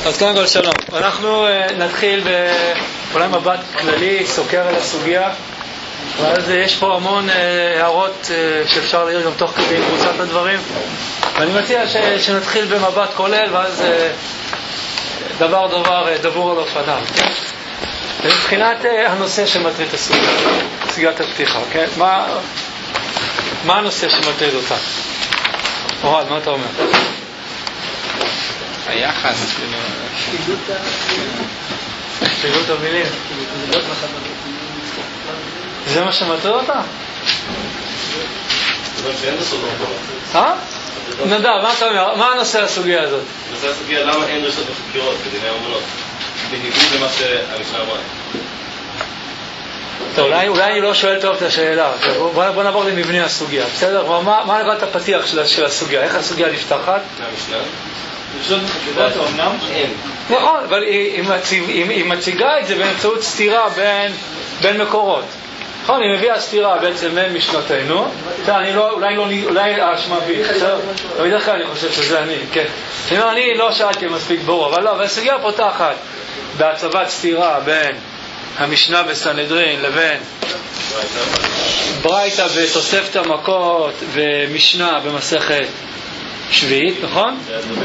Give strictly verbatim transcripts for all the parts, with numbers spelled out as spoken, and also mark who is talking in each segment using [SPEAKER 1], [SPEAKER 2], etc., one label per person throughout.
[SPEAKER 1] אז קודם כל שלום. אנחנו uh, נתחיל באולי מבט כללי, סוקר על הסוגיה, ואז uh, יש פה המון uh, הערות uh, שאפשר להעיר גם תוך כדי קבוצת הדברים, ואני מציע ש, שנתחיל במבט כולל, ואז uh, דבר דבר uh, דבור על אופניו. מבחינת uh, הנושא שמטריד את הסוגיה, סוגיית הפתיחה, כן? מה, מה הנושא שמטריד אותה? אוהד, מה אתה אומר?
[SPEAKER 2] היחס
[SPEAKER 1] שילוט המילים. זה מה שמטריד אותה? אה? נדב, מה אתה אומר? מה הנושא הסוגיה הזאת?
[SPEAKER 3] הנושא הסוגיה, למה אין דרישות בחקירות בדיני אמונות? בניגוד למה שהמשנה אמרה.
[SPEAKER 1] טוב, אולי אני לא שואל טוב את השאלה. בוא נעבור למבנה הסוגיה, בסדר? מה נקרא את הפתיח של הסוגיה? איך הסוגיה נפתחת?
[SPEAKER 3] מהמשנה?
[SPEAKER 1] נכון, אבל היא מציגה את זה באמצעות סתירה בין מקורות. נכון, היא מביאה סתירה בעצם בין משנתנו. אולי האשמה בי, בדרך כלל אני חושב שזה אני, כן. אני לא שאלתי מספיק ברור, אבל לא, והסוגיה פותחת בהצבת סתירה בין המשנה בסנהדרין לבין ברייתא בתוספת המכות ומשנה במסכת שביעית, נכון?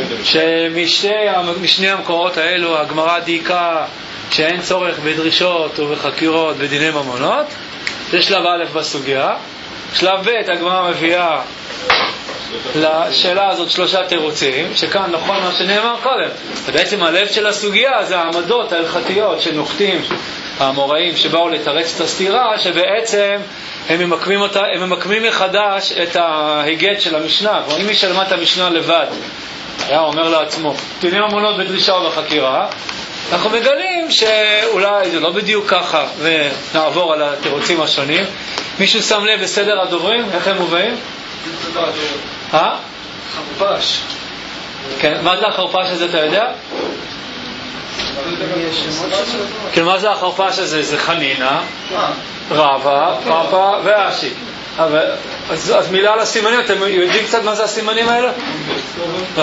[SPEAKER 1] שמשני המקורות האלו הגמרא דייקה שאין צורך בדרישות ובחקירות בדיני ממונות. זה שלב א' בסוגיה. שלב ב' הגמרא מביאה לשאלה הזאת שלושה תירוצים, שכאן נכון מה שנאמר קודם, ובעצם הלב של הסוגיה זה העמדות ההלכתיות שנוחתים האמוראים שבאו לתרץ את הסתירה, שבעצם הם ממקמים, אותה, הם ממקמים מחדש את ההיגד של המשנה. אם מי שלמד את המשנה לבד היה אומר לעצמו דיני ממונות בדרישה ובחקירה, אנחנו מגלים שאולי זה לא בדיוק ככה, ונעבור על התירוצים השונים. מישהו שם לב בסדר הדוברים? איך הם מובאים? אה?
[SPEAKER 2] חרפש.
[SPEAKER 1] כן, מה זה החרפש הזה, אתה יודע? כן, מה זה החרפש הזה? זה חנינה, רבא, פאפא ואשי. אז, אז מילה על הסימנים, אתם יודעים קצת מה זה הסימנים האלה? לא.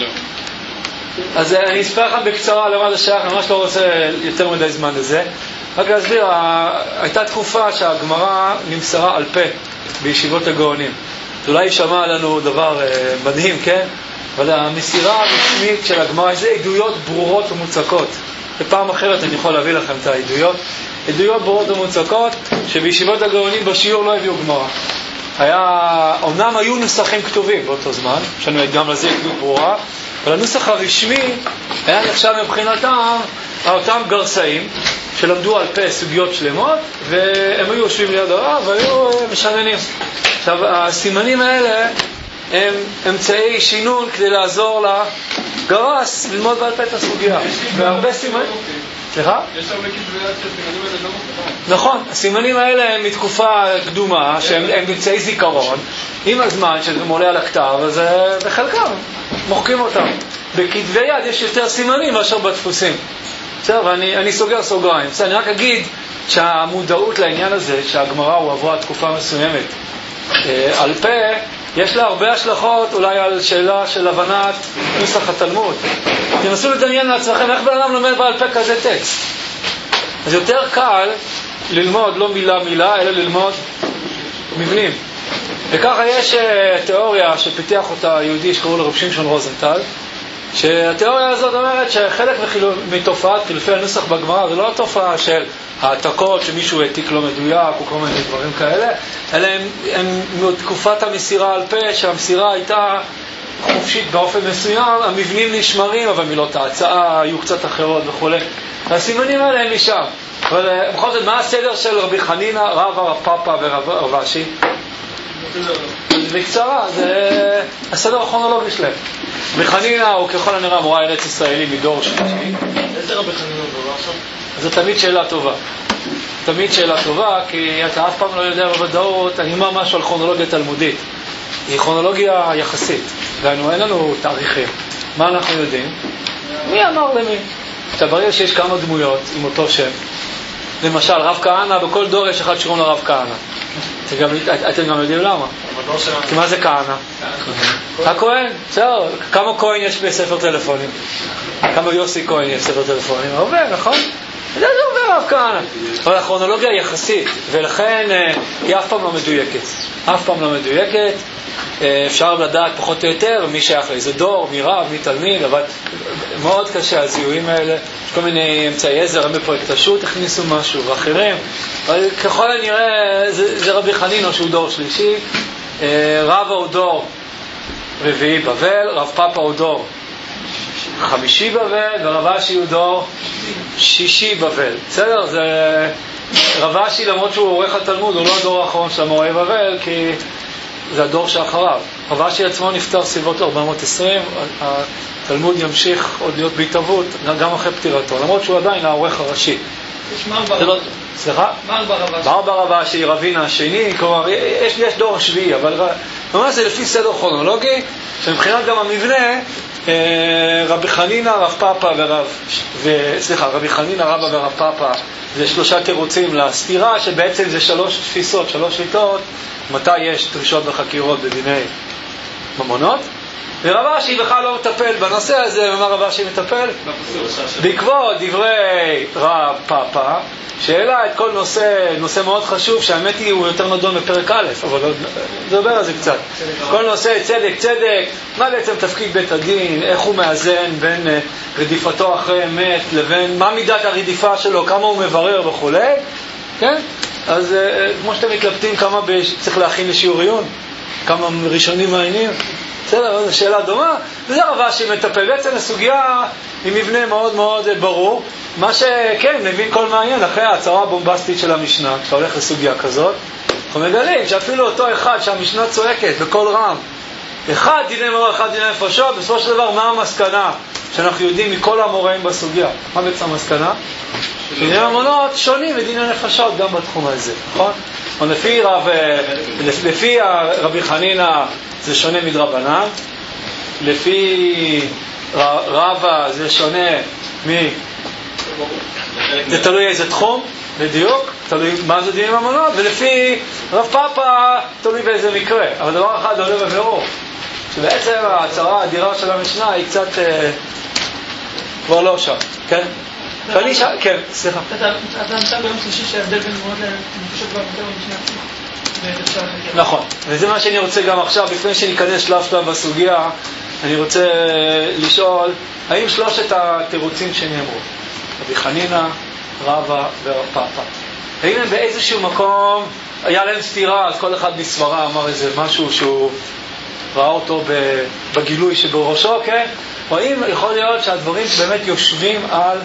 [SPEAKER 1] אז אני אספר לכם בקצרה למה זה שייך, ממש לא רוצה יותר מדי זמן לזה. רק להסביר, הייתה תקופה שהגמרא נמסרה על פה בישיבות הגאונים. אולי שמע לנו דבר מדהים, כן? אבל המסירה הרשמית של הגמרא זה עדויות ברורות ומוצקות. בפעם אחרת אני יכול להביא לכם את העדויות. עדויות ברורות ומוצקות שבישיבות הגאונים בשיעור לא הביאו גמרא. היה, אומנם היו נוסחים כתובים באותו זמן, יש לנו גם לזה עדות ברורה, אבל הנוסח הרשמי היה נחשב מבחינתם אותם גרסאים שלמדו על פה סוגיות שלמות, והם היו יושבים ליד הרב והיו משננים. עכשיו, הסימנים האלה הם אמצעי שינון כדי לעזור לגרס ללמוד בעל פה את הסוגיה. והרבה סימנים... סליחה?
[SPEAKER 2] יש הרבה כתבויות שהסימנים האלה לא מוכנים.
[SPEAKER 1] נכון, הסימנים האלה הם מתקופה קדומה, שהם אמצעי זיכרון. עם הזמן שזה עולה על הכתב, אז בחלקם מוחקים אותם. בכתבי יד יש יותר סימנים מאשר בדפוסים. בסדר, ואני אני סוגר סוגריים. בסדר, אני רק אגיד שהמודעות לעניין הזה, שהגמרא הוא עברה תקופה מסוימת על פה, יש לה הרבה השלכות אולי על שאלה של הבנת נוסח התלמוד. תנסו לדמיין לעצמכם איך בן אדם לומד בעל פה כזה טקסט. אז יותר קל ללמוד לא מילה מילה, אלא ללמוד מבנים. וככה יש uh, תיאוריה שפיתח אותה יהודי שקראו לו רב שמשון רוזנטל, שהתיאוריה הזאת אומרת שחלק מתופעת חילופי הנוסח בגמרא זה לא התופעה של העתקות שמישהו העתיק לא מדויק או כל מיני דברים כאלה, אלא הם, הם מתקופת המסירה על פה, שהמסירה הייתה חופשית באופן מסוים, המבנים נשמרים אבל מילות ההצעה היו קצת אחרות וכו'. והסימנים האלה הם משם. אבל בכל זאת, מה הסדר של רבי חנינה, רבא, רב פאפא ורב אשי? בקצרה, זה הסדר הכרונולוגי שלהם. רבי חנינה הוא ככל הנראה מורה ארץ ישראלי מדור שלישי.
[SPEAKER 3] איזה רבי חנינה הוא עכשיו?
[SPEAKER 1] זו תמיד שאלה טובה. תמיד שאלה טובה, כי אתה אף פעם לא יודע בוודאות, אני אומר משהו על כרונולוגיה תלמודית. היא כרונולוגיה יחסית, ואנו אין לנו תאריכים. מה אנחנו יודעים? מי אמר למי? עכשיו, ברגע שיש כמה דמויות עם אותו שם, למשל, רב כהנא, בכל דור יש אחד שקוראים לו רב כהנא. אתם גם יודעים למה. כי מה זה כהנא? הכהן, בסדר. כמה כהן יש בספר טלפונים? כמה יוסי כהן יש בספר טלפונים? הרבה, נכון? זה הרבה רב כהנא. אבל הכרונולוגיה היא יחסית, ולכן היא אף פעם לא מדויקת. אף פעם לא מדויקת. אפשר לדעת פחות או יותר מי שייך לאיזה דור, מי רב, מי תלמיד, אבל מאוד קשה הזיהויים האלה. יש כל מיני אמצעי עזר, הם בפרויקט השו"ת הכניסו משהו ואחרים, אבל ככל הנראה זה, זה רבי חנינו שהוא דור שלישי, רבא הוא דור רביעי בבל, רב פאפא הוא דור חמישי בבל, ורב אשי הוא דור שישי בבל. בסדר? זה רב אשי, למרות שהוא עורך התלמוד, הוא לא הדור האחרון של המוראי בבל, כי זה הדור שאחריו. רב אשי עצמו נפטר סביבות ארבע מאות ועשרים, התלמוד ימשיך עוד להיות בהתהוות גם אחרי פטירתו, למרות שהוא עדיין העורך הראשי.
[SPEAKER 2] יש מרבר.
[SPEAKER 1] סליחה? מרבר רב אשי, רבינה השני, כלומר, יש, יש דור שביעי, אבל ממש זה לפי סדר כרונולוגי, שמבחינת גם המבנה, רבי חנינא, רב פאפא ורב, סליחה, רבי חנינא, רבא ורב פאפא, זה שלושה תירוצים לסתירה, שבעצם זה שלוש תפיסות, שלוש שיטות, מתי יש דרישות וחקירות בדיני ממונות. ורב אשי בכלל לא מטפל בנושא הזה. ומה רב אשי מטפל? בעקבות דברי רב פאפא, שהעלה את כל נושא, נושא מאוד חשוב, שהאמת היא הוא יותר נדון בפרק א', אבל נדבר על זה קצת. כל נושא צדק, צדק, מה בעצם תפקיד בית הדין, איך הוא מאזן בין רדיפתו אחרי אמת לבין מה מידת הרדיפה שלו, כמה הוא מברר וכו'. כן? אז כמו שאתם מתלבטים כמה צריך להכין לשיעור עיון, כמה ראשונים מעניינים, בסדר, זו שאלה דומה. וזה רב אשי מטפל. בעצם הסוגיה היא מבנה מאוד מאוד ברור. מה שכן, מבין כל מעניין, אחרי ההצהרה הבומבסטית של המשנה, כשאתה הולך לסוגיה כזאת, אנחנו מגלים שאפילו אותו אחד שהמשנה צועקת בכל רם, אחד דיני מורה, אחד דיני נפשות, בסופו של דבר מה המסקנה שאנחנו יודעים מכל המוראים בסוגיה? מה בעצם המסקנה? דיני ממונות שונים מדיני נפשות גם בתחום הזה, נכון? לפי רב, לפי רבי חנינא זה שונה מדרבנן, לפי רבא זה שונה מ... זה תלוי איזה תחום, בדיוק, תלוי מה זה דיני ממונות, ולפי רב פאפא תלוי באיזה מקרה. אבל דבר אחד עולה בבירור, שבעצם ההצהרה האדירה של המשנה היא קצת כבר לא שם, כן? ואני שאל, כן, סליחה.
[SPEAKER 2] אתה נמצא ביום שלישי שההבדל בין ממונות לנפשות כבר יותר במשנה.
[SPEAKER 1] נכון, וזה מה שאני רוצה גם עכשיו, לפני שניכנס שלב שלב בסוגיה, אני רוצה לשאול, האם שלושת התירוצים שנאמרו, רבי חנינא, רבא ורב פאפא, האם הם באיזשהו מקום, היה להם סתירה, אז כל אחד מסברה אמר איזה משהו שהוא ראה אותו בגילוי שבראשו, כן? או האם יכול להיות שהדברים באמת יושבים על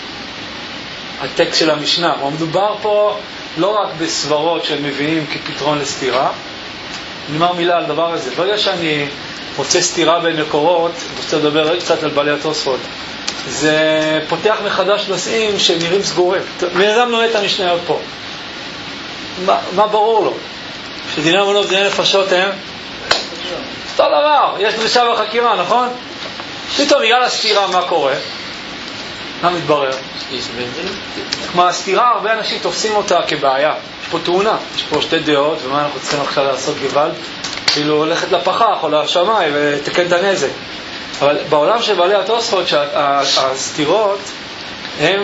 [SPEAKER 1] הטקסט של המשנה, הוא מדובר פה לא רק בסברות שהם מביאים כפתרון לסתירה. אני אומר מילה על דבר הזה. ברגע שאני רוצה סתירה בין מקורות, אני רוצה לדבר קצת על בעלי התוספות, זה פותח מחדש נושאים שנראים סגורים. בן אדם לומד את המשנה עוד פה, מה, מה ברור לו? שדיני ממונות ודיני נפשות הם אותו דבר, יש דרישה בחקירה, נכון? פתאום בגלל הסתירה מה קורה? מה מתברר? כמו הסתירה, הרבה אנשים תופסים אותה כבעיה. יש פה תאונה, יש פה שתי דעות, ומה אנחנו צריכים עכשיו לעשות גוואלד? כאילו הולכת לפחח או לשמיים ותקן את הנזק. אבל בעולם של בעלי התוספות, שהסתירות הם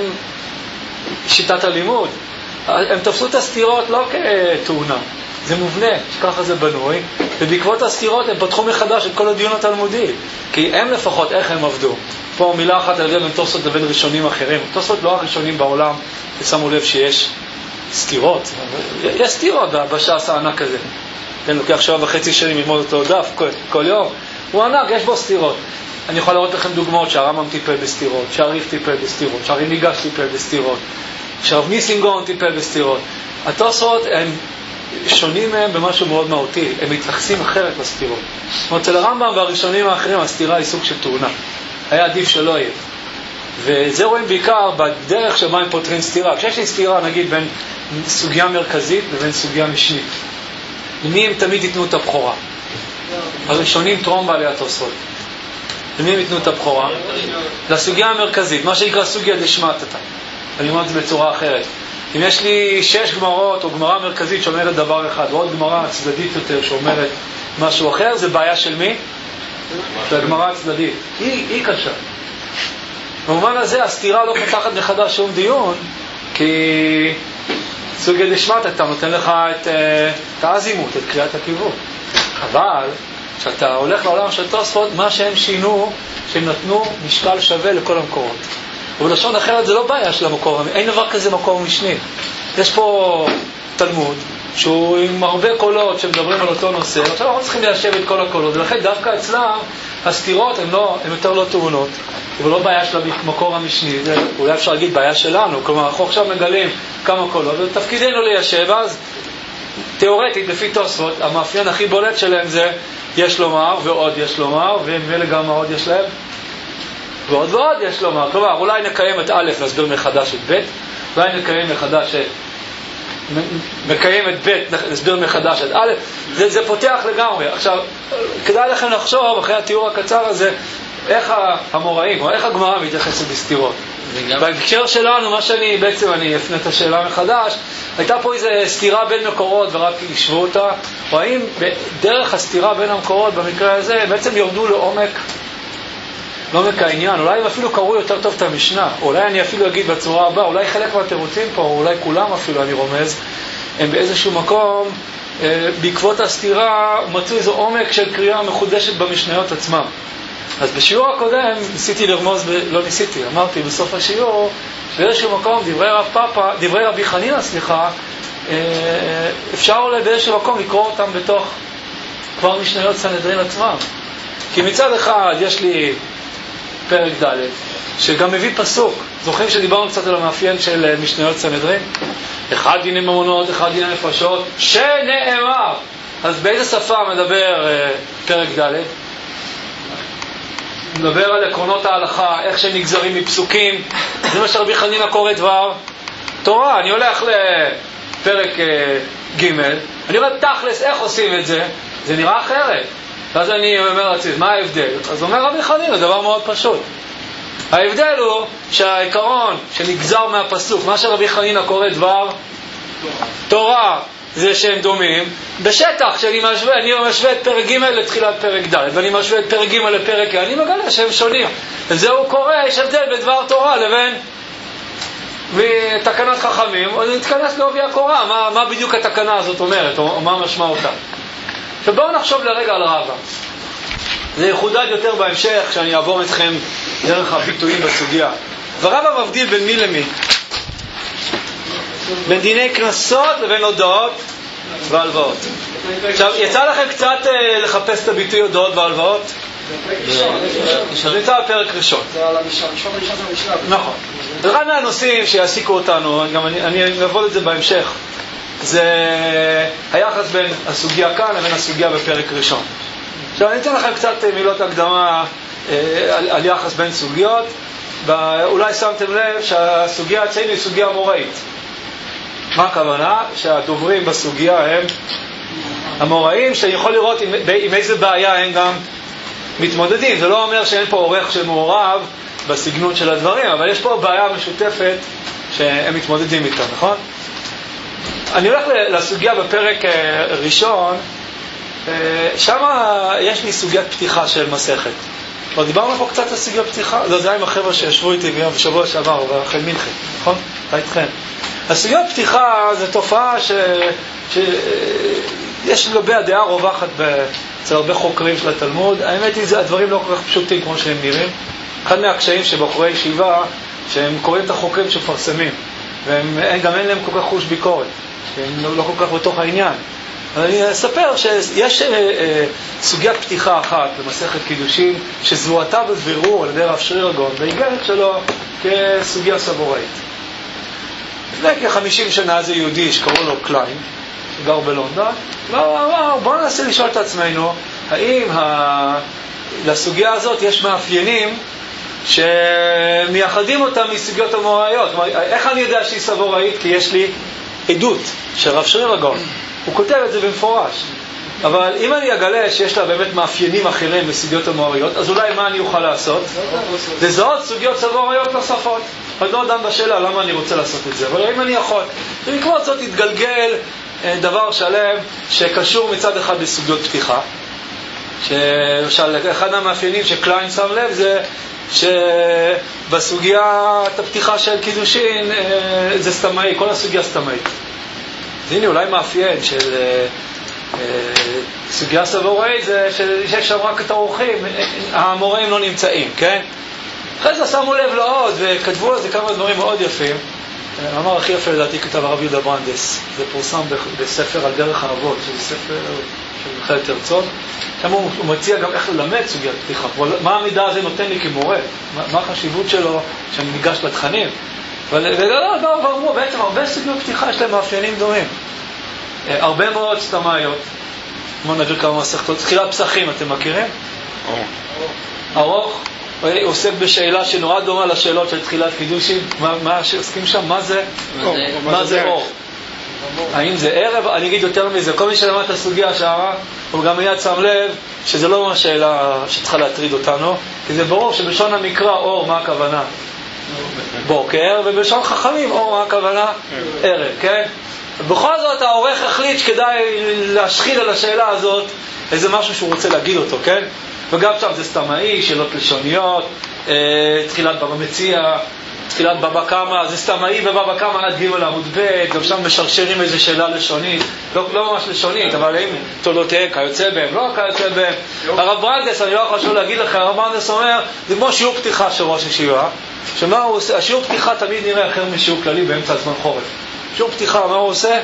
[SPEAKER 1] שיטת הלימוד. הם תפסו את הסתירות לא כתאונה, זה מובנה, שככה זה בנוי, ובעקבות הסתירות הם פתחו מחדש את כל הדיון התלמודי, כי הם לפחות איך הם עבדו. פה מילה אחת על בין תוספות לבין ראשונים אחרים. תוספות לא הראשונים בעולם ששמו לב שיש סתירות, יש סתירות בש"ס הענק הזה. כן, לוקח שעה וחצי שנים ללמוד אותו דף כל, כל יום, הוא ענק, יש בו סתירות. אני יכול לראות לכם דוגמאות שהרמב"ם טיפל בסתירות, שהרי"ף טיפל בסתירות, שהרי ניגש טיפל בסתירות, שהרב ניסים גאון טיפל בסתירות. התוספות הם שונים מהם במשהו מאוד מהותי, הם מתייחסים אחרת לסתירות. זאת אומרת, אצל הרמב"ם והראשונים האחרים הסתירה היא סוג של תאונה, היה עדיף שלא יהיה. וזה רואים בעיקר בדרך שבה הם פותרים סתירה. כשיש לי סתירה נגיד בין סוגיה מרכזית לבין סוגיה משנית, למי הם תמיד ייתנו את הבכורה? הראשונים טרום בעלי התוספות. למי הם ייתנו את הבכורה? לסוגיה המרכזית, מה שנקרא סוגיה דשמטתא. אני אומר את זה בצורה אחרת. אם יש לי שש גמרות או גמרה מרכזית שאומרת דבר אחד ועוד גמרה צדדית יותר שאומרת משהו אחר, זה בעיה של מי? של הגמרה הצדדית. היא, היא קשה. במובן הזה הסתירה לא פותחת מחדש שום דיון, כי סוגיה דשמט אתה נותן לך את, את האזימות, את קריאת הכיוון. אבל כשאתה הולך לעולם של תוספות, מה שהם שינו, שהם נתנו משקל שווה לכל המקורות. ובלשון אחרת זה לא בעיה של המקור, אין דבר כזה מקור משני. יש פה תלמוד שהוא עם הרבה קולות שמדברים על אותו נושא, עכשיו אנחנו צריכים ליישב את כל הקולות, ולכן דווקא אצלם הסתירות הן לא, הן יותר לא טעונות, אבל לא בעיה של המקור המשני, זה אולי אפשר להגיד בעיה שלנו, כלומר אנחנו עכשיו מגלים כמה קולות, ותפקידנו ליישב, אז תיאורטית לפי תוספות, המאפיין הכי בולט שלהם זה יש לומר ועוד יש לומר, ואלה גם עוד יש להם ועוד ועוד יש לומר. כלומר, אולי נקיים את א', נסביר מחדש את ב', אולי נקיים מחדש את מקיים את ב', נסביר מחדש את א', זה, זה פותח לגמרי. עכשיו, כדאי לכם לחשוב אחרי התיאור הקצר הזה, איך המוראים, או איך הגמרא מתייחסת בסתירות. בהקשר שלנו, מה שאני, בעצם אני אפנה את השאלה מחדש, הייתה פה איזו סתירה בין מקורות ורק ישבו אותה, או האם דרך הסתירה בין המקורות במקרה הזה, בעצם יורדו לעומק לעומק העניין, אולי הם אפילו קראו יותר טוב את המשנה, אולי אני אפילו אגיד בצורה הבאה, אולי חלק מהתירוצים פה, אולי כולם אפילו אני רומז, הם באיזשהו מקום, אה, בעקבות הסתירה, מצאו איזו עומק של קריאה מחודשת במשניות עצמם. אז בשיעור הקודם ניסיתי לרמוז, ב... לא ניסיתי, אמרתי בסוף השיעור, באיזשהו מקום דברי רב פאפה, דברי רבי חנינא, סליחה, אה, אפשר אולי באיזשהו מקום לקרוא אותם בתוך כבר משניות סנהדרין עצמם. כי מצד אחד יש לי פרק ד' שגם מביא פסוק. זוכרים שדיברנו קצת על המאפיין של משניות סנהדרין? אחד דיני ממונות, אחד דיני נפשות, שנאמר. אז באיזה שפה מדבר פרק ד'? מדבר על עקרונות ההלכה, איך שהם נגזרים מפסוקים. זה מה שרבי חנינא קורא דבר תורה. אני הולך לפרק ג', אני אומר תכלס איך עושים את זה, זה נראה אחרת. ואז אני אומר לעצמי, מה ההבדל? אז אומר רבי חנינא, דבר מאוד פשוט. ההבדל הוא שהעיקרון שנגזר מהפסוק, מה שרבי חנינא קורא דבר תורה, זה שהם דומים. בשטח, כשאני משווה, אני משווה את פרק ג' לתחילת פרק ד', ואני משווה את פרק ג' לפרק ה', אני מגלה שהם שונים. וזהו קורא, יש הבדל בדבר תורה לבין תקנת חכמים, או נתכנס לעובי הקורה, מה, מה בדיוק התקנה הזאת אומרת, או, או מה משמעותה. ובואו נחשוב לרגע על רבא. זה יחודד יותר בהמשך, כשאני אעבור אתכם דרך הביטויים בסוגיה. ורבא מבדיל בין מי למי? בין דיני כנסות לבין הודעות והלוואות. עכשיו, יצא לכם קצת אה, לחפש את הביטוי הודעות והלוואות? זה נמצא בפרק ראשון. זה על המשנה, המשנה ראשון זה המשנה. נכון. זה אחד מהנושאים שיעסיקו אותנו, גם אני, אני אעבוד את זה בהמשך. זה היחס בין הסוגיה כאן לבין הסוגיה בפרק ראשון. עכשיו אני אתן לכם קצת מילות הקדמה אה, על, על יחס בין סוגיות. אולי שמתם לב שהסוגיה אצלנו היא סוגיה מוראית. מה הכוונה? שהדוברים בסוגיה הם המוראים, שאני יכול לראות עם, עם איזה בעיה הם גם מתמודדים. זה לא אומר שאין פה עורך שמעורב בסגנון של הדברים, אבל יש פה בעיה משותפת שהם מתמודדים איתה, נכון? אני הולך לסוגיה בפרק ראשון, שם יש לי סוגיית פתיחה של מסכת. כבר דיברנו פה קצת על סוגיה פתיחה, זה היה עם החבר'ה שישבו איתי גם בשבוע שעבר, ואחרי מינכן, נכון? אתה איתכם. הסוגיית פתיחה זה תופעה ש... שיש לגבי הדעה רווחת אצל הרבה חוקרים של התלמוד. האמת היא, הדברים לא כל כך פשוטים כמו שהם נראים. אחד מהקשיים שבחורי ישיבה, שהם קוראים את החוקרים שמפרסמים, וגם אין להם כל כך חוש ביקורת, הם לא כל כך בתוך העניין. אני אספר שיש אה, אה, סוגיית פתיחה אחת במסכת קידושין שזוהתה בבירור על ידי רב שריר הגאון באיגרת שלו כסוגיה סבוראית. לפני כ-חמישים שנה זה יהודי שקראו לו קליין, שגר בלונדון, ואמר בואו ננסה לשאול את עצמנו האם ה... לסוגיה הזאת יש מאפיינים שמייחדים אותם מסוגיות המוראיות. איך אני יודע שהיא סבוראית? כי יש לי עדות של רב שריר הגאון, הוא כותב את זה במפורש. אבל אם אני אגלה שיש לה באמת מאפיינים אחרים בסוגיות המוראיות, אז אולי מה אני אוכל לעשות? לזהות סוגיות סבוראיות נוספות. עוד לא דן בשאלה למה אני רוצה לעשות את זה, אבל אם אני יכול. ובעקבות זאת התגלגל דבר שלם שקשור מצד אחד בסוגיות פתיחה, שלמשל אחד המאפיינים שקליין שם לב זה שבסוגיית הפתיחה של קידושין זה סתמאי, כל הסוגיה סתמאית. אז הנה אולי מאפיין של סוגיה סבוראי זה שיש שם רק את האורחים, המוראים לא נמצאים, כן? אחרי זה שמו לב לעוד וכתבו על זה כמה דברים מאוד יפים. המאמר הכי יפה לדעתי כתב הרב יהודה ברנדס, זה פורסם בספר על דרך האבות, שזה ספר של מכללת הרצוג. שם הוא מציע גם איך ללמד סוגיית פתיחה, מה המידע הזה נותן לי כמורה, מה החשיבות שלו שאני ניגש לתכנים. ואמרו בעצם הרבה סוגיות פתיחה יש להם מאפיינים דומים, הרבה מאוד סתמאיות. בואו נעביר כמה מסכתות. תחילת פסחים אתם מכירים? ארוך. הוא עוסק בשאלה שנורא דומה לשאלות של תחילת קידושין. מה שעוסקים שם? מה זה? מה זה אור? האם זה ערב? אני אגיד יותר מזה, כל מי שלמד את הסוגיה שערה הוא גם מיד שם לב שזה לא מה שאלה שצריכה להטריד אותנו, כי זה ברור שבשון המקרא אור מה הכוונה? בוקר, ובשון חכמים אור מה הכוונה? ערב, כן? בכל זאת העורך החליט שכדאי להשחיל על השאלה הזאת איזה משהו שהוא רוצה להגיד אותו, כן? וגם שם זה סתמאי, שאלות לשוניות, אה, תחילת בבא מציע, תחילת בבא קמא, זה סתמאי בבבא קמא עד ג' עמוד ב', גם שם משרשרים איזו שאלה לשונית, לא, לא ממש לשונית, אבל אם תולדותיהם כיוצא בהם, לא כיוצא בהם. הרב ברנדס, אני לא יכול שוב להגיד לך, הרב ברנדס אומר, זה כמו שיעור פתיחה של ראש ישיבה, שמה הוא עושה? השיעור פתיחה תמיד נראה אחר משיעור כללי באמצע הזמן חורף. שיעור פתיחה, מה הוא עושה?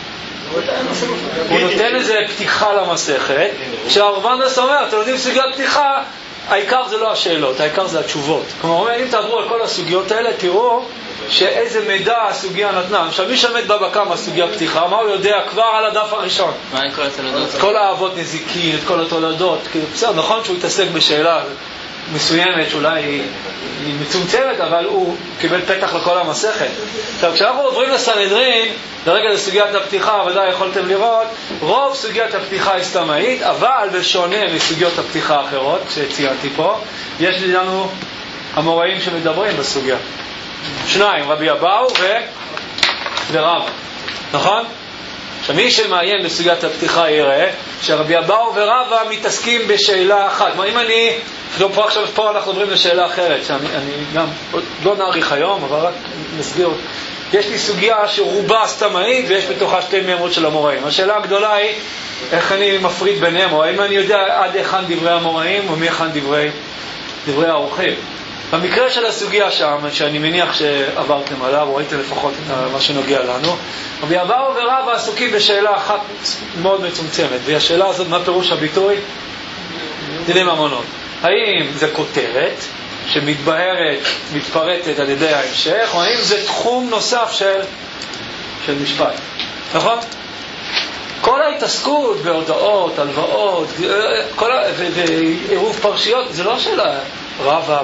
[SPEAKER 1] הוא נותן איזה פתיחה למסכת, שהרב ברנדס אומר, אתם יודעים סוגיית פתיחה, העיקר זה לא השאלות, העיקר זה התשובות. כלומר, אם תעברו על כל הסוגיות האלה, תראו שאיזה מידע הסוגיה נתנה. עכשיו, מי שעמד בה בכמה הסוגיה פתיחה, מה הוא יודע כבר על הדף הראשון?
[SPEAKER 4] מה עם כל התולדות?
[SPEAKER 1] כל האבות נזיקין, את כל התולדות. בסדר, נכון שהוא התעסק בשאלה מסוימת, שאולי היא מצומצמת, אבל הוא קיבל פתח לכל המסכת. עכשיו, כשאנחנו עוברים לסנהדרין, לרגע לסוגיית הפתיחה, ודאי יכולתם לראות, רוב סוגיית הפתיחה היא סתמאית, אבל בשונה מסוגיות הפתיחה האחרות שציינתי פה, יש לנו המוראים שמדברים בסוגיה. שניים, רבי אבאו ו... ורב. נכון? שמי שמעיין בסוגיית הפתיחה יראה שרבי אבאו ורבא מתעסקים בשאלה אחת. כלומר, אם אני... פה עכשיו, פה אנחנו עוברים לשאלה אחרת, שאני אני גם לא נאריך היום, אבל רק נסביר. יש לי סוגיה שרובה סתמאית ויש בתוכה שתי מימות של המוראים. השאלה הגדולה היא איך אני מפריד ביניהם, או האם אני יודע עד היכן דברי המוראים או מי היכן דברי, דברי האורחים. במקרה של הסוגיה שם, שאני מניח שעברתם עליו, או ראיתם לפחות מה שנוגע לנו, רבי אבאו ורבא עסוקים בשאלה אחת מאוד מצומצמת, והשאלה הזאת, מה פירוש הביטוי? דיני ממונות. האם זה כותרת שמתבהרת, מתפרטת על ידי ההמשך, או האם זה תחום נוסף של, של משפט? נכון? כל ההתעסקות בהודעות, הלוואות, כל ה... ועירוב פרשיות, זה לא שאלה רבא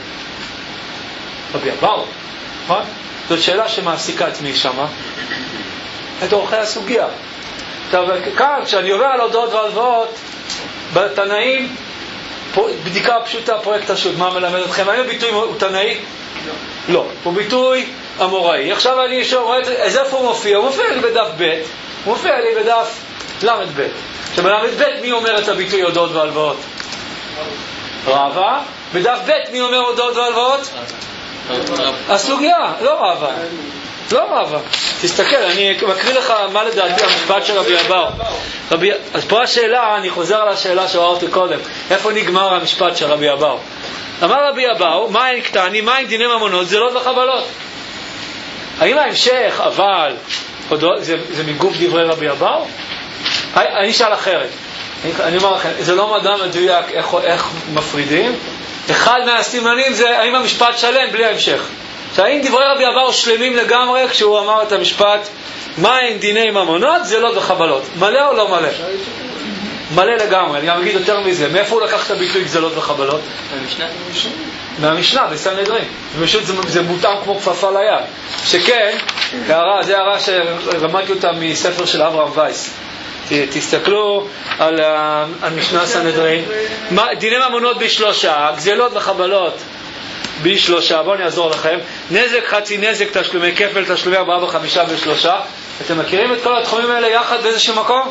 [SPEAKER 1] ורבי אבאו, נכון? זאת שאלה שמעסיקה את מי שמה? את אורחי הסוגיה. עכשיו, כאן, כשאני עובר על הודעות והלוואות, בתנאים, בדיקה פשוטה, פרויקט השו"ת, מה מלמד אתכם? האם הביטוי הוא תנאי? לא. הוא ביטוי אמוראי. עכשיו אני שואל, אז איפה הוא מופיע? הוא מופיע לי בדף ב', הוא מופיע לי בדף למד ב'. שבלמד ב' מי אומר את הביטוי הודעות והלוואות? רבא. בדף ב' מי אומר הודעות והלוואות? הסוגיה, לא רבא. לא רבא. תסתכל, אני מקריא לך מה לדעתי המשפט של רבי אבאו. רבי... אז פה השאלה, אני חוזר על השאלה שאמרתי קודם. איפה נגמר המשפט של רבי אבאו? אמר רבי אבאו, מה אין קטני, מה אין דיני ממונות, זלות וחבלות. האם ההמשך, אבל, זה, זה מגוף דברי רבי אבאו? אני אשאל אחרת. אני אומר לכם, זה לא מדע מדויק איך, איך מפרידים. אחד מהסימנים זה, האם המשפט שלם בלי ההמשך. האם דברי רבי אבאו שלמים לגמרי כשהוא אמר את המשפט מה אין דיני ממונות, זלות וחבלות? מלא או לא מלא? מלא לגמרי. אני גם אגיד יותר מזה, מאיפה הוא לקח את הביטוי זלות וחבלות?
[SPEAKER 4] מהמשנה.
[SPEAKER 1] מהמשנה, בסנהדרין. פשוט זה, זה מותאם כמו כפפה ליד. שכן, הערה, זה הערה שרמדתי אותה מספר של אברהם וייס. תסתכלו על המשנה סנהדרין. דיני ממונות בשלושה, גזלות וחבלות בשלושה. בואו אני אעזור לכם. נזק, חצי נזק, תשלומי כפל, תשלומי ארבעה וחמישה בשלושה. אתם מכירים את כל התחומים האלה יחד באיזשהו מקום?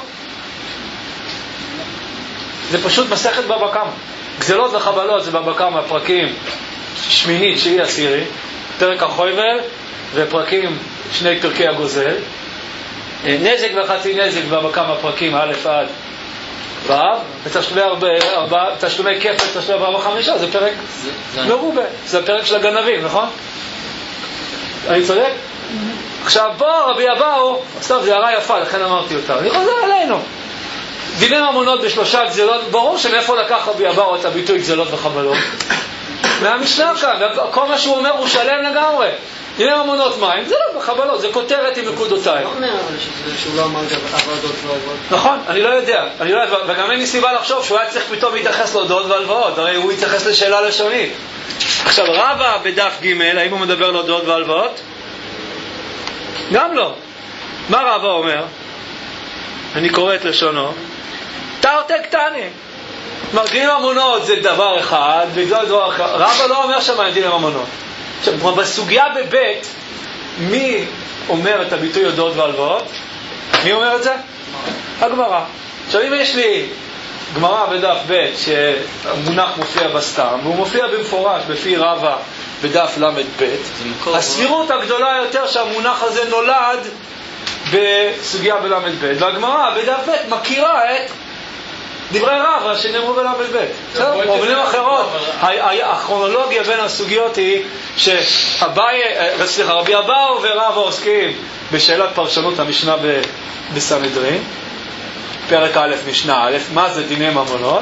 [SPEAKER 1] זה פשוט מסכת בבא קמא. גזלות וחבלות זה בבא קמא, פרקים שמינית, תשיעי, עשירי, פרק החויבל ופרקים שני פרקי הגוזל. נזק וחצי נזק בבא קמא, פרקים א' עד ו', ותשלומי ארבע, תשלומי כפל, תשלומי ארבעה וחמישה, זה פרק מרובה, זה הפרק של הגנבים, נכון? אני צודק? עכשיו פה רבי אבאו, סתם זה הערה יפה, לכן אמרתי אותה, אני חוזר עלינו. דיני ממונות בשלושה גזלות, ברור שמאיפה לקח רבי אבאו את הביטוי גזלות וחבלות? מהמשנה כאן, כל מה שהוא אומר הוא שלם לגמרי. דיני ממונות מים, זה לא בחבלות, זה כותרת עם נקודותיים.
[SPEAKER 4] לא אומר שהוא לא אמר עבודות והלוואות.
[SPEAKER 1] נכון, אני לא יודע, אני לא יודע, וגם אין לי סיבה לחשוב שהוא היה צריך פתאום להתייחס להודעות והלוואות, הרי הוא יתייחס לשאלה לשונית. עכשיו רבא בדף ג', האם הוא מדבר להודעות והלוואות? גם לא. מה רבא אומר? אני קורא את לשונו. תרתי קטני. כלומר, דיני ממונות זה דבר אחד, בגלל דבר אחד. רבא לא אומר שם דיני ממונות. עכשיו, בסוגיה בבית, מי אומר את הביטוי הודעות והלוואות? מי אומר את זה? הגמרא. עכשיו, אם יש לי גמרא בדף ב' שהמונח מופיע בסתם, והוא מופיע במפורש בפי רבא בדף למד ב', הסבירות הגדולה יותר שהמונח הזה נולד בסוגיה בלמד ב', והגמרא בדף ב' מכירה את דברי רבא שנאמרו בלמד ב'. במילים אחרות, הכרונולוגיה בין הסוגיות היא שרבי אבאו ורבא עוסקים בשאלת פרשנות המשנה בסנהדרין, פרק א' משנה א', מה זה דיני ממונות.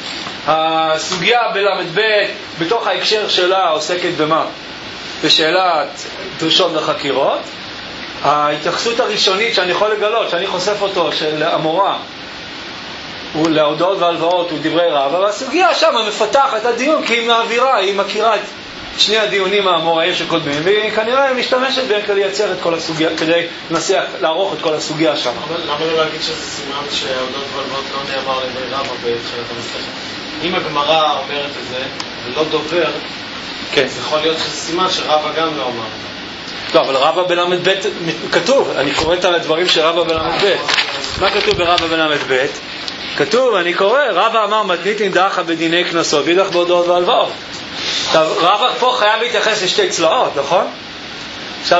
[SPEAKER 1] הסוגיה בלמד ב' בתוך ההקשר שלה עוסקת במה? בשאלת דרישות וחקירות. ההתייחסות הראשונית שאני יכול לגלות, שאני חושף אותו, של המורה הוא להודעות והלוואות, הוא דברי רבא, והסוגיה שם מפתחת את הדיון, כי היא מעבירה, היא מכירה את שני הדיונים האמוראים שקודמים, והיא כנראה משתמשת בהם כדי לייצר את כל הסוגיה, כדי לנסח, לערוך את כל הסוגיה שם.
[SPEAKER 4] למה לא להגיד שזה סימן שההודעות והלוואות לא נאמר לדברי רבא בתחילת המסכת? אם הגמרא אומרת את זה, ולא דובר,
[SPEAKER 1] כן.
[SPEAKER 4] זה יכול להיות שזה סימן שרבא גם לא אמר.
[SPEAKER 1] לא, אבל רבא בלמד ב' כתוב, אני קורא את הדברים של רבא בלמד ב'. מה כתוב ברבא בלמד ב'? כתוב, אני קורא, רבא אמר מתניתין דאחא בדיני קנסות, ואידך בהודעות והלוואות. עכשיו, רבא פה חייב להתייחס לשתי צלעות, נכון? עכשיו,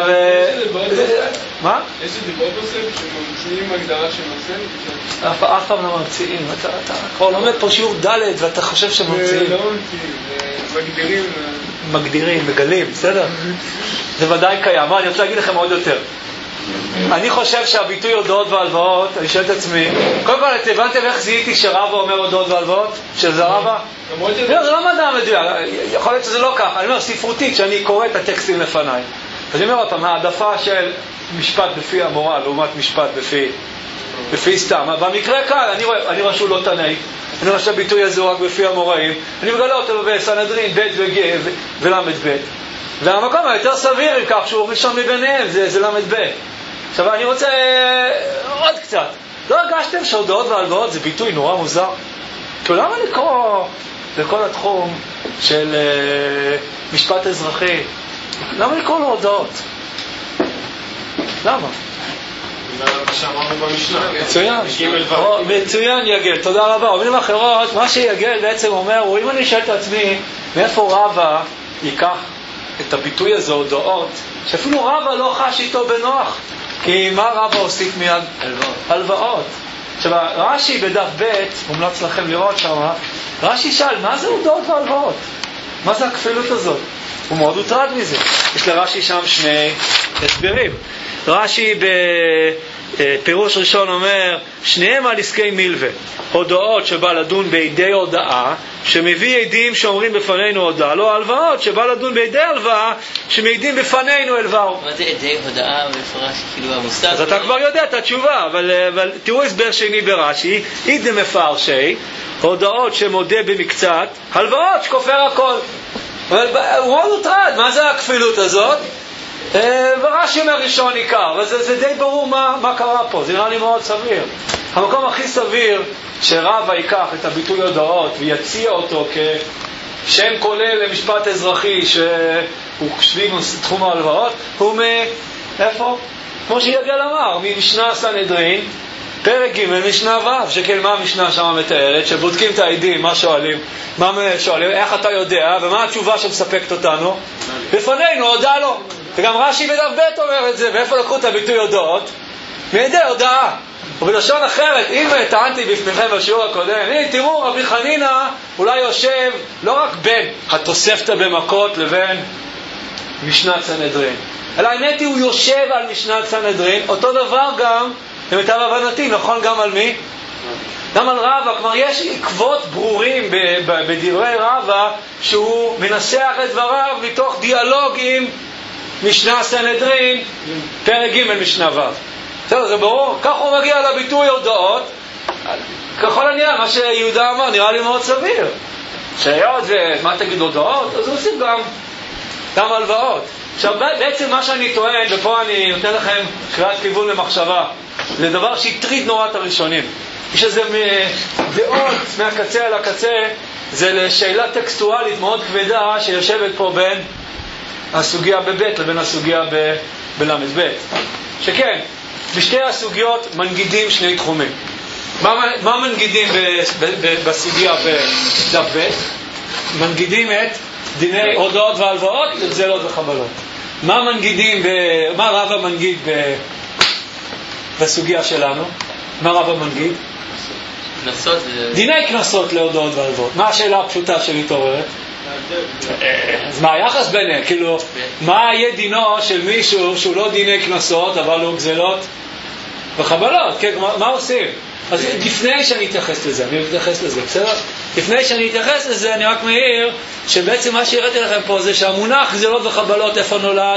[SPEAKER 1] מה?
[SPEAKER 5] איזה דיבור בספר שממציאים הגדרה של נושא?
[SPEAKER 1] אף פעם לא ממציאים, אתה כבר לומד פה שיעור ד' ואתה חושב שממציאים.
[SPEAKER 5] לא ממציאים, מגדירים.
[SPEAKER 1] מגדירים, מגלים, בסדר? זה ודאי קיים. מה, אני רוצה להגיד לכם עוד יותר. אני חושב שהביטוי הודעות והלוואות, אני שואל את עצמי, קודם כל, אתם הבנתם איך זיהיתי שרבא אומר הודעות והלוואות? שזה רבא? לא, זה לא מדע מדויק, יכול להיות שזה לא ככה. אני אומר, ספרותית, שאני קורא את הטקסטים לפניי. אז אני אומר אותם, העדפה של משפט בפי המורה, לעומת משפט בפי, בפי סתם. במקרה כאן, אני רואה, אני רואה שהוא לא תנאי. אני רואה שהביטוי הזה הוא רק בפי המוראים. אני מגלה אותו בסנהדרין, ב' וג' ולמד ב'. והמקום היותר סביר, אם כך, שהוא ראשון מביניהם, זה, זה למד ב'. עכשיו, אני רוצה עוד קצת. לא הרגשתם שהודעות והלוואות זה ביטוי נורא מוזר? כי למה לקרוא לכל התחום של uh, משפט אזרחי? למה לקרוא לו הודעות? למה?
[SPEAKER 4] זה מה שאמרנו במשנה.
[SPEAKER 1] מצוין. מצוין יגל, תודה רבה. במילים אחרות, מה שיגל בעצם אומר, הוא אם אני שואל את עצמי, מאיפה רבא ייקח את הביטוי הזה, הודעות, שאפילו רבא לא חש איתו בנוח. כי מה רבא הוסיף מיד? הלוואות. עכשיו, רש"י בדף ב', מומלץ לכם לראות שם, רש"י שאל, מה זה הודעות והלוואות? מה זה הכפילות הזאת? הוא מאוד הוטרד מזה. יש לרש"י שם שני הסברים. רש"י בפירוש ראשון אומר, שניהם על עסקי מלווה. הודעות שבא לדון בידי הודעה, שמביא עדים שאומרים בפנינו הודעה, לא הלוואות שבא לדון בידי הלוואה, שמעידים בפנינו הלוואה.
[SPEAKER 6] מה זה עדי הודעה מפרש, כאילו המושג?
[SPEAKER 1] אז אתה כבר יודע את התשובה, אבל, אבל תראו הסבר שני ברש"י, עיד מפרשי, הודעות שמודה במקצת, הלוואות שכופר הכל. אבל הוא מאוד הוטרד, מה זה הכפילות הזאת? ורש"י אומר ראשון עיקר, וזה זה די ברור מה, מה קרה פה, זה נראה לי מאוד סביר. המקום הכי סביר שרבא ייקח את הביטוי הודעות ויציע אותו שם כולל למשפט אזרחי שהוא סביב תחום ההלוואות, הוא מ... איפה? כמו שיגל אמר, ממשנה סנהדרין, פרק ג' משנה ו', שכן מה המשנה שם מתארת, שבודקים את העדים, מה שואלים, מה שואלים, איך אתה יודע, ומה התשובה שמספקת אותנו? בפנינו, הודע לו. וגם רש"י בדף ב' אומר את זה, ואיפה לקחו את הביטוי הודעות? מידי הודעה. ובלשון אחרת, אם טענתי בפניכם בשיעור הקודם, הנה תראו, רבי חנינה אולי יושב לא רק בין התוספתא במכות לבין משנת סנהדרין, אלא האמת היא הוא יושב על משנת סנהדרין, אותו דבר גם למיטב הבנתי, נכון גם על מי? גם על רבא. כלומר יש עקבות ברורים בדברי רבא שהוא מנסח את דבריו מתוך דיאלוג עם משנה סנהדרין, פרק ג' משנה ו'. בסדר, זה ברור. כך הוא מגיע לביטוי הודעות. ככל הנראה, מה שיהודה אמר נראה לי מאוד סביר, שהיות ומה תגיד הודעות, אז הוא עושים גם גם הלוואות. עכשיו בעצם מה שאני טוען, ופה אני נותן לכם קריאת כיוון למחשבה, זה דבר שהטריד נורא את הראשונים. יש איזה דעות מהקצה אל הקצה, זה לשאלה טקסטואלית מאוד כבדה שיושבת פה בין הסוגיה בבית לבין הסוגיה בלמד בית. שכן, בשתי הסוגיות מנגידים שני תחומים. מה, מה מנגידים ב, ב, ב, בסוגיה בדף בית? מנגידים את דיני הודעות והלוואות לגזלות וחבלות. מה מנגידים, ב, מה רבא מנגיד ב, בסוגיה שלנו? מה רבא מנגיד?
[SPEAKER 6] קנסות.
[SPEAKER 1] דיני קנסות להודעות והלוואות. מה השאלה הפשוטה שמתעוררת? אז מה היחס ביניהם? כאילו, מה יהיה דינו של מישהו שהוא לא דיני קנסות אבל הוא גזלות וחבלות? כן, מה, מה עושים? אז לפני שאני אתייחס לזה, אני אתייחס לזה, בסדר? לפני שאני אתייחס לזה, אני רק מעיר שבעצם מה שהראיתי לכם פה זה שהמונח גזלות וחבלות איפה נולד?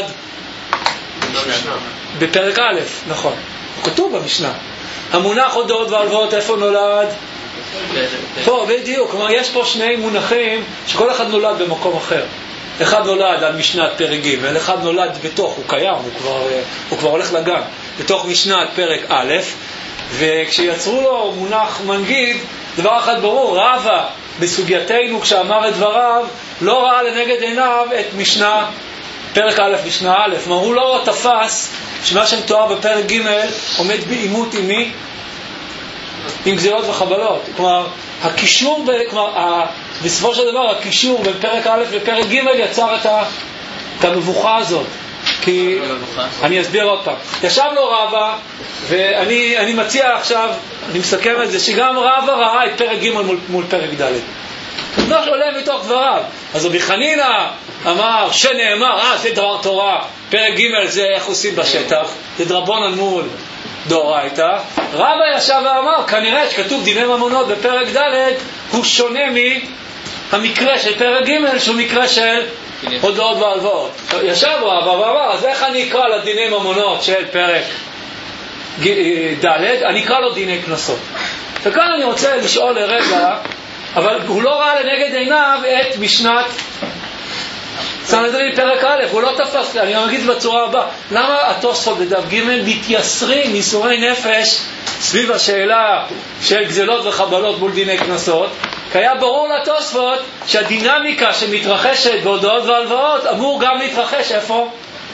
[SPEAKER 1] בפרק א', נכון. הוא כתוב במשנה. המונח הודעות והלוואות איפה נולד? פה, בדיוק. כלומר, יש פה שני מונחים שכל אחד נולד במקום אחר. אחד נולד על משנת פרק ג', אחד נולד בתוך, הוא קיים, הוא כבר, הוא כבר הולך לגן, בתוך משנת פרק א', וכשיצרו לו מונח מנגיד, דבר אחד ברור, רבא בסוגייתנו כשאמר את דבריו, לא ראה לנגד עיניו את משנה פרק א' משנה א', מה הוא לא תפס שמה שמתואר בפרק ג' עומד בעימות עם מי? עם גזלות וחבלות. כלומר, הקישור, ב, כלומר, ה, בסופו של דבר, הקישור בין פרק א' לפרק ג' יצר את, ה, את המבוכה הזאת. כי, אני אסביר עוד פעם. ישב לו רבא, ואני אני מציע עכשיו, אני מסכם את זה, שגם רבא ראה את פרק ג' מול, מול פרק ד'. לא עולה מתוך דבריו. אז רבי חנינה אמר, שנאמר, אה, זה דבר תורה, פרק ג' זה איך עושים בשטח, זה דרבנן מול דאורייתא. רבא ישב ואמר, כנראה שכתוב דיני ממונות בפרק ד' הוא שונה מהמקרה של פרק ג' שהוא מקרה של הודעות והלוואות. ישב רבא ואמר, אז איך אני אקרא לדיני ממונות של פרק ד', אני אקרא לו דיני קנסות. וכאן אני רוצה לשאול לרגע, אבל הוא לא ראה לנגד עיניו את משנת סנהדרין פרק א', הוא לא תפס, אני אגיד בצורה הבאה, למה התוספות בדף ג' מתייסרים ייסורי נפש סביב השאלה של גזלות וחבלות מול דיני קנסות? כי היה ברור לתוספות שהדינמיקה שמתרחשת בהודעות והלוואות אמור גם להתרחש איפה?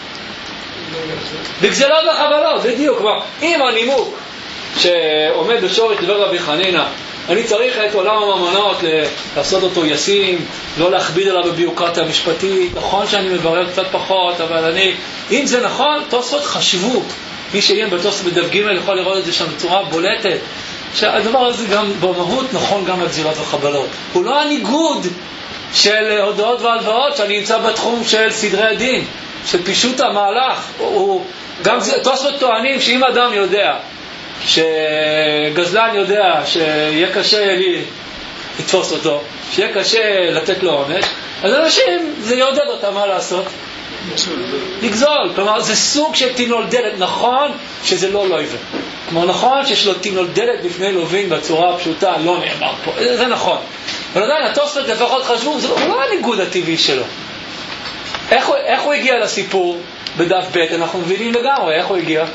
[SPEAKER 1] בגזלות וחבלות, בדיוק. כלומר, אם הנימוק שעומד בשורש דבר רבי חנינה, אני צריך את עולם הממונות לעשות אותו ישים, לא להכביד עליו בביוקרטיה המשפטית, נכון שאני מברר קצת פחות, אבל אני, אם זה נכון, תוספות חשבו, מי שיהיה בתוספות בדף ג' יכול לראות את זה שם בצורה בולטת, שהדבר הזה גם במהות נכון גם על גזלות וחבלות. הוא לא הניגוד של הודעות והלוואות שאני נמצא בתחום של סדרי הדין, של פישוט המהלך. הוא, גם תוספות טוענים שאם אדם יודע, שגזלן יודע שיהיה קשה לי לתפוס אותו, שיהיה קשה לתת לו עונש, אז אנשים זה יעודד אותם מה לעשות? לגזול. כלומר זה סוג של תינול דלת. נכון שזה לא לא עיוור, כלומר נכון שיש לו תינול דלת בפני לווין בצורה הפשוטה, לא נאמר פה, זה נכון, אבל עדיין התוספות לפחות חשבו, זה לא, לא הניגוד הטבעי שלו. איך הוא, איך הוא הגיע לסיפור בדף ב'? אנחנו מבינים לגמרי איך הוא הגיע,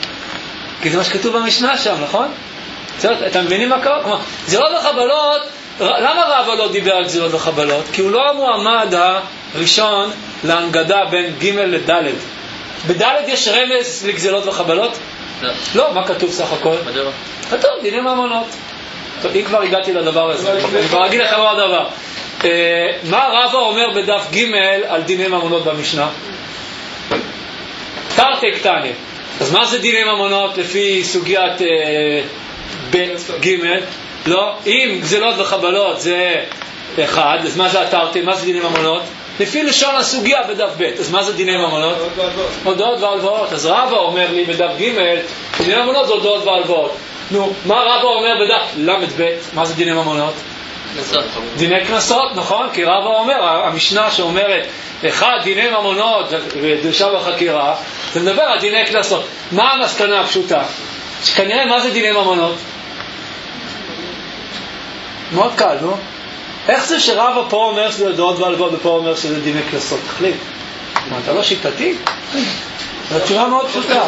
[SPEAKER 1] כי זה מה שכתוב במשנה שם, נכון? אתם מבינים מה קורה? כלומר, זה לא בחבלות, למה רבא לא דיבר על גזילות וחבלות? כי הוא לא המועמד הראשון להנגדה בין ג' לד'. בד' יש רמז לגזילות וחבלות?
[SPEAKER 6] לא.
[SPEAKER 1] לא, מה כתוב סך הכל?
[SPEAKER 6] מדוע?
[SPEAKER 1] כתוב, דיני ממונות. טוב, אם כבר הגעתי לדבר הזה, אני כבר אגיד לכם עוד דבר. מה רבא אומר בדף ג' על דיני ממונות במשנה? תרתי קטני. אז מה זה דיני ממונות לפי סוגיית ב' ג'? לא, אם גזילות וחבלות זה אחד, אז מה זה התרתי? מה זה דיני ממונות? לפי לשון הסוגיה בדף ב', אז מה זה דיני ממונות? הודעות והלוואות. אז רבא אומר לי בדף ג' דיני ממונות זה הודעות והלוואות. נו, מה רבא אומר בדף למד ב'? מה זה דיני ממונות?
[SPEAKER 6] קנסות.
[SPEAKER 1] דיני קנסות, נכון? כי רבא אומר, המשנה שאומרת אחד דיני ממונות ודרישה בחקירה, זה מדבר על דיני קנסות. מה המסקנה הפשוטה? שכנראה מה זה דיני ממונות? מאוד קל, נו? איך זה שרבא פה אומר שזה הודעות והלוואות ופה אומר שזה דיני קנסות? תחליט. מה, אתה לא שיטתי? זו תשובה מאוד פשוטה.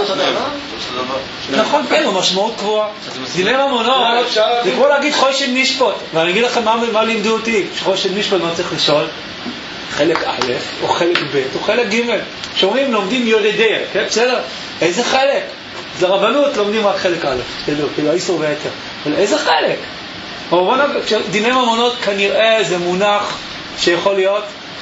[SPEAKER 1] נכון, כן, הוא משמעות קבועה. דיני ממונות זה כמו להגיד חושן משפט. ואני אגיד לכם מה לימדו אותי. שחושן משפט מה צריך לשאול? חלק א' או חלק ב' או חלק ג'. שאומרים לומדים יורדיה, כן? בסדר? איזה חלק? זה רבנות, לומדים רק חלק א'. כאילו האיסור והיתר. אבל איזה חלק? דיני ממונות כנראה זה מונח שיכול להיות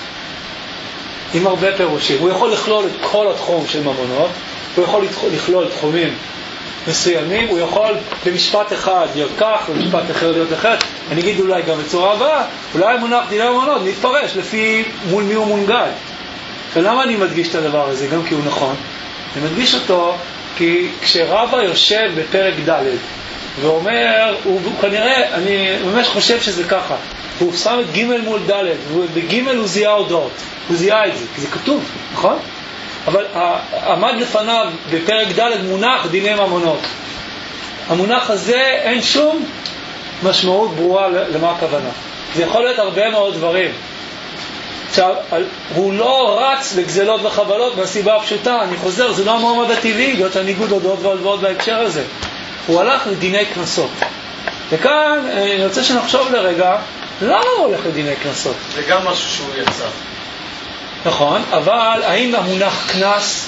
[SPEAKER 1] עם הרבה פירושים. הוא יכול לכלול את כל התחום של ממונות, הוא יכול לכלול תחומים מסוימים, הוא יכול במשפט אחד להיות כך, במשפט אחר להיות אחרת. אני אגיד אולי גם בצורה הבאה, אולי מונח דיני ממונות מתפרש לפי מול מי הוא מונגד. ולמה אני מדגיש את הדבר הזה? גם כי הוא נכון. אני מדגיש אותו כי כשרבא יושב בפרק ד' ואומר, הוא, הוא כנראה, אני ממש חושב שזה ככה, הוא שם את ג' מול ד' ובג' הוא זיהה הודעות, הוא זיהה את זה, כי זה כתוב, נכון? אבל עמד לפניו בפרק ד' מונח דיני ממונות. המונח הזה אין שום משמעות ברורה למה הכוונה. זה יכול להיות הרבה מאוד דברים. עכשיו, הוא לא רץ לגזלות וחבלות מהסיבה הפשוטה, אני חוזר, זה לא המועמד הטבעי, להיות הניגוד הודעות והלוואות בהקשר הזה. הוא הלך לדיני קנסות. וכאן אני רוצה שנחשוב לרגע, למה הוא הולך לדיני קנסות?
[SPEAKER 4] זה גם משהו שהוא יצא.
[SPEAKER 1] נכון, אבל האם המונח קנס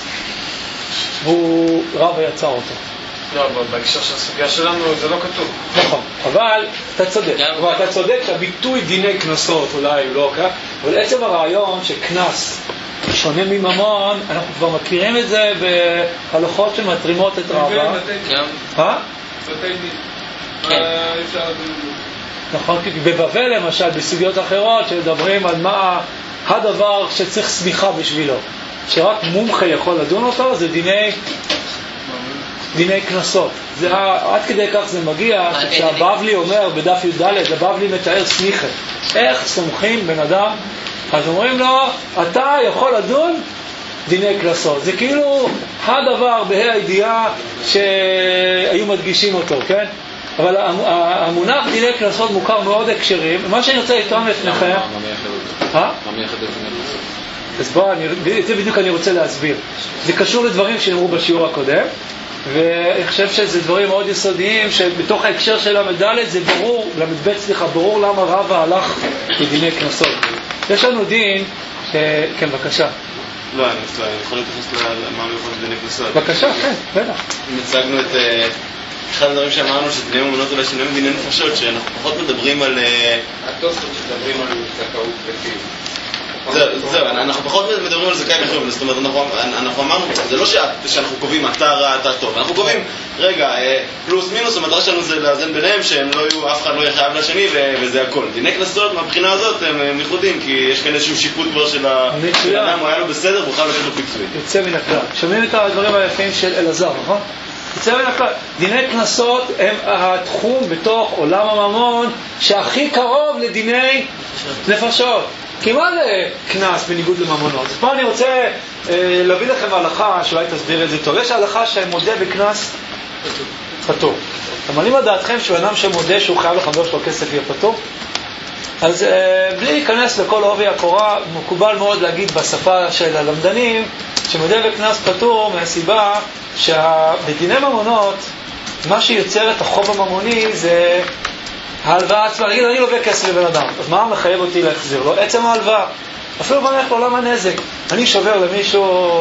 [SPEAKER 1] הוא רבא יצר אותו?
[SPEAKER 4] לא, אבל בהקשר של הסוגיה שלנו זה לא כתוב.
[SPEAKER 1] נכון, אבל אתה צודק. אבל אתה צודק שהביטוי דיני קנסות אולי הוא לא כך, אבל עצם הרעיון שקנס שונה מממון, אנחנו כבר מכירים את זה בהלכות שמטרימות את רבא. אה?
[SPEAKER 5] בתי דין.
[SPEAKER 6] כן.
[SPEAKER 5] אפשר לדון.
[SPEAKER 1] נכון, בבבל למשל, בסוגיות אחרות שמדברים על מה הדבר שצריך סמיכה בשבילו, שרק מומחה יכול לדון אותו, זה דיני דיני קנסות. זה, עד כדי כך זה מגיע, כשהבבלי אומר בדף י"ד, הבבלי מתאר סמיכה. איך סומכים בן אדם? אז אומרים לו, אתה יכול לדון דיני קנסות. זה כאילו הדבר בה"א הידיעה שהיו מדגישים אותו, כן? אבל המונח דיני קנסות מוכר מאוד הקשרים. מה שאני רוצה לטעון לפניכם... מה מייחד את דיני קנסות? אז בוא, זה בדיוק אני רוצה להסביר. זה קשור לדברים שנאמרו בשיעור הקודם, ואני חושב שזה דברים מאוד יסודיים, שבתוך ההקשר של למד ד' זה ברור, למד ב' סליחה, ברור למה רבא הלך לדיני קנסות. יש לנו דין, כן, בבקשה.
[SPEAKER 3] לא, אני יכול להתייחס למה מיוחד בדיני קנסות.
[SPEAKER 1] בבקשה, כן, בטח.
[SPEAKER 3] אם הצגנו את אחד הדברים שאמרנו, שדיני ממונות אולי שינויים דיני נפשות, שאנחנו פחות מדברים על...
[SPEAKER 5] התוספות שמדברים על זכאות לפיו.
[SPEAKER 3] זהו, אנחנו פחות מדברים על זכאי בחיוב, זאת אומרת, אנחנו אמרנו, זה לא שאנחנו קובעים אתה רע, אתה טוב, אנחנו קובעים, רגע, פלוס מינוס, המטרה שלנו זה לאזן ביניהם, שהם לא יהיו, אף אחד לא יהיה חייב לשני, וזה הכל. דיני קנסות, מהבחינה הזאת, הם ייחודיים, כי יש כאן איזשהו שיפוט כבר של האדם, הוא היה לו בסדר, הוא חייב לתת לו פיצוי.
[SPEAKER 1] יוצא מן הכלל. שומעים את הדברים היפים של אלעזר, נכון? יוצא מן הכלל. דיני קנסות הם התחום בתוך עולם הממון שהכי קרוב לדיני נפשות. כי מה זה קנס בניגוד לממונות? אז פה אני רוצה אה, להביא לכם הלכה, שאולי תסביר את זה טוב. יש הלכה שמודה בקנס פטור. אתם מעלים על דעתכם שבאדם שמודה שהוא חייב לחבר שלו כסף יהיה פטור? אז אה, בלי להיכנס לכל עובי הקורה, מקובל מאוד להגיד בשפה של הלמדנים, שמודה בקנס פטור מהסיבה שבדיני ממונות, מה שיוצר את החוב הממוני זה ההלוואה עצמה, נגיד, אני לווה כסף לבן אדם, אז מה מחייב אותי להחזיר לו? עצם ההלוואה. אפילו בנך לעולם הנזק. אני שובר למישהו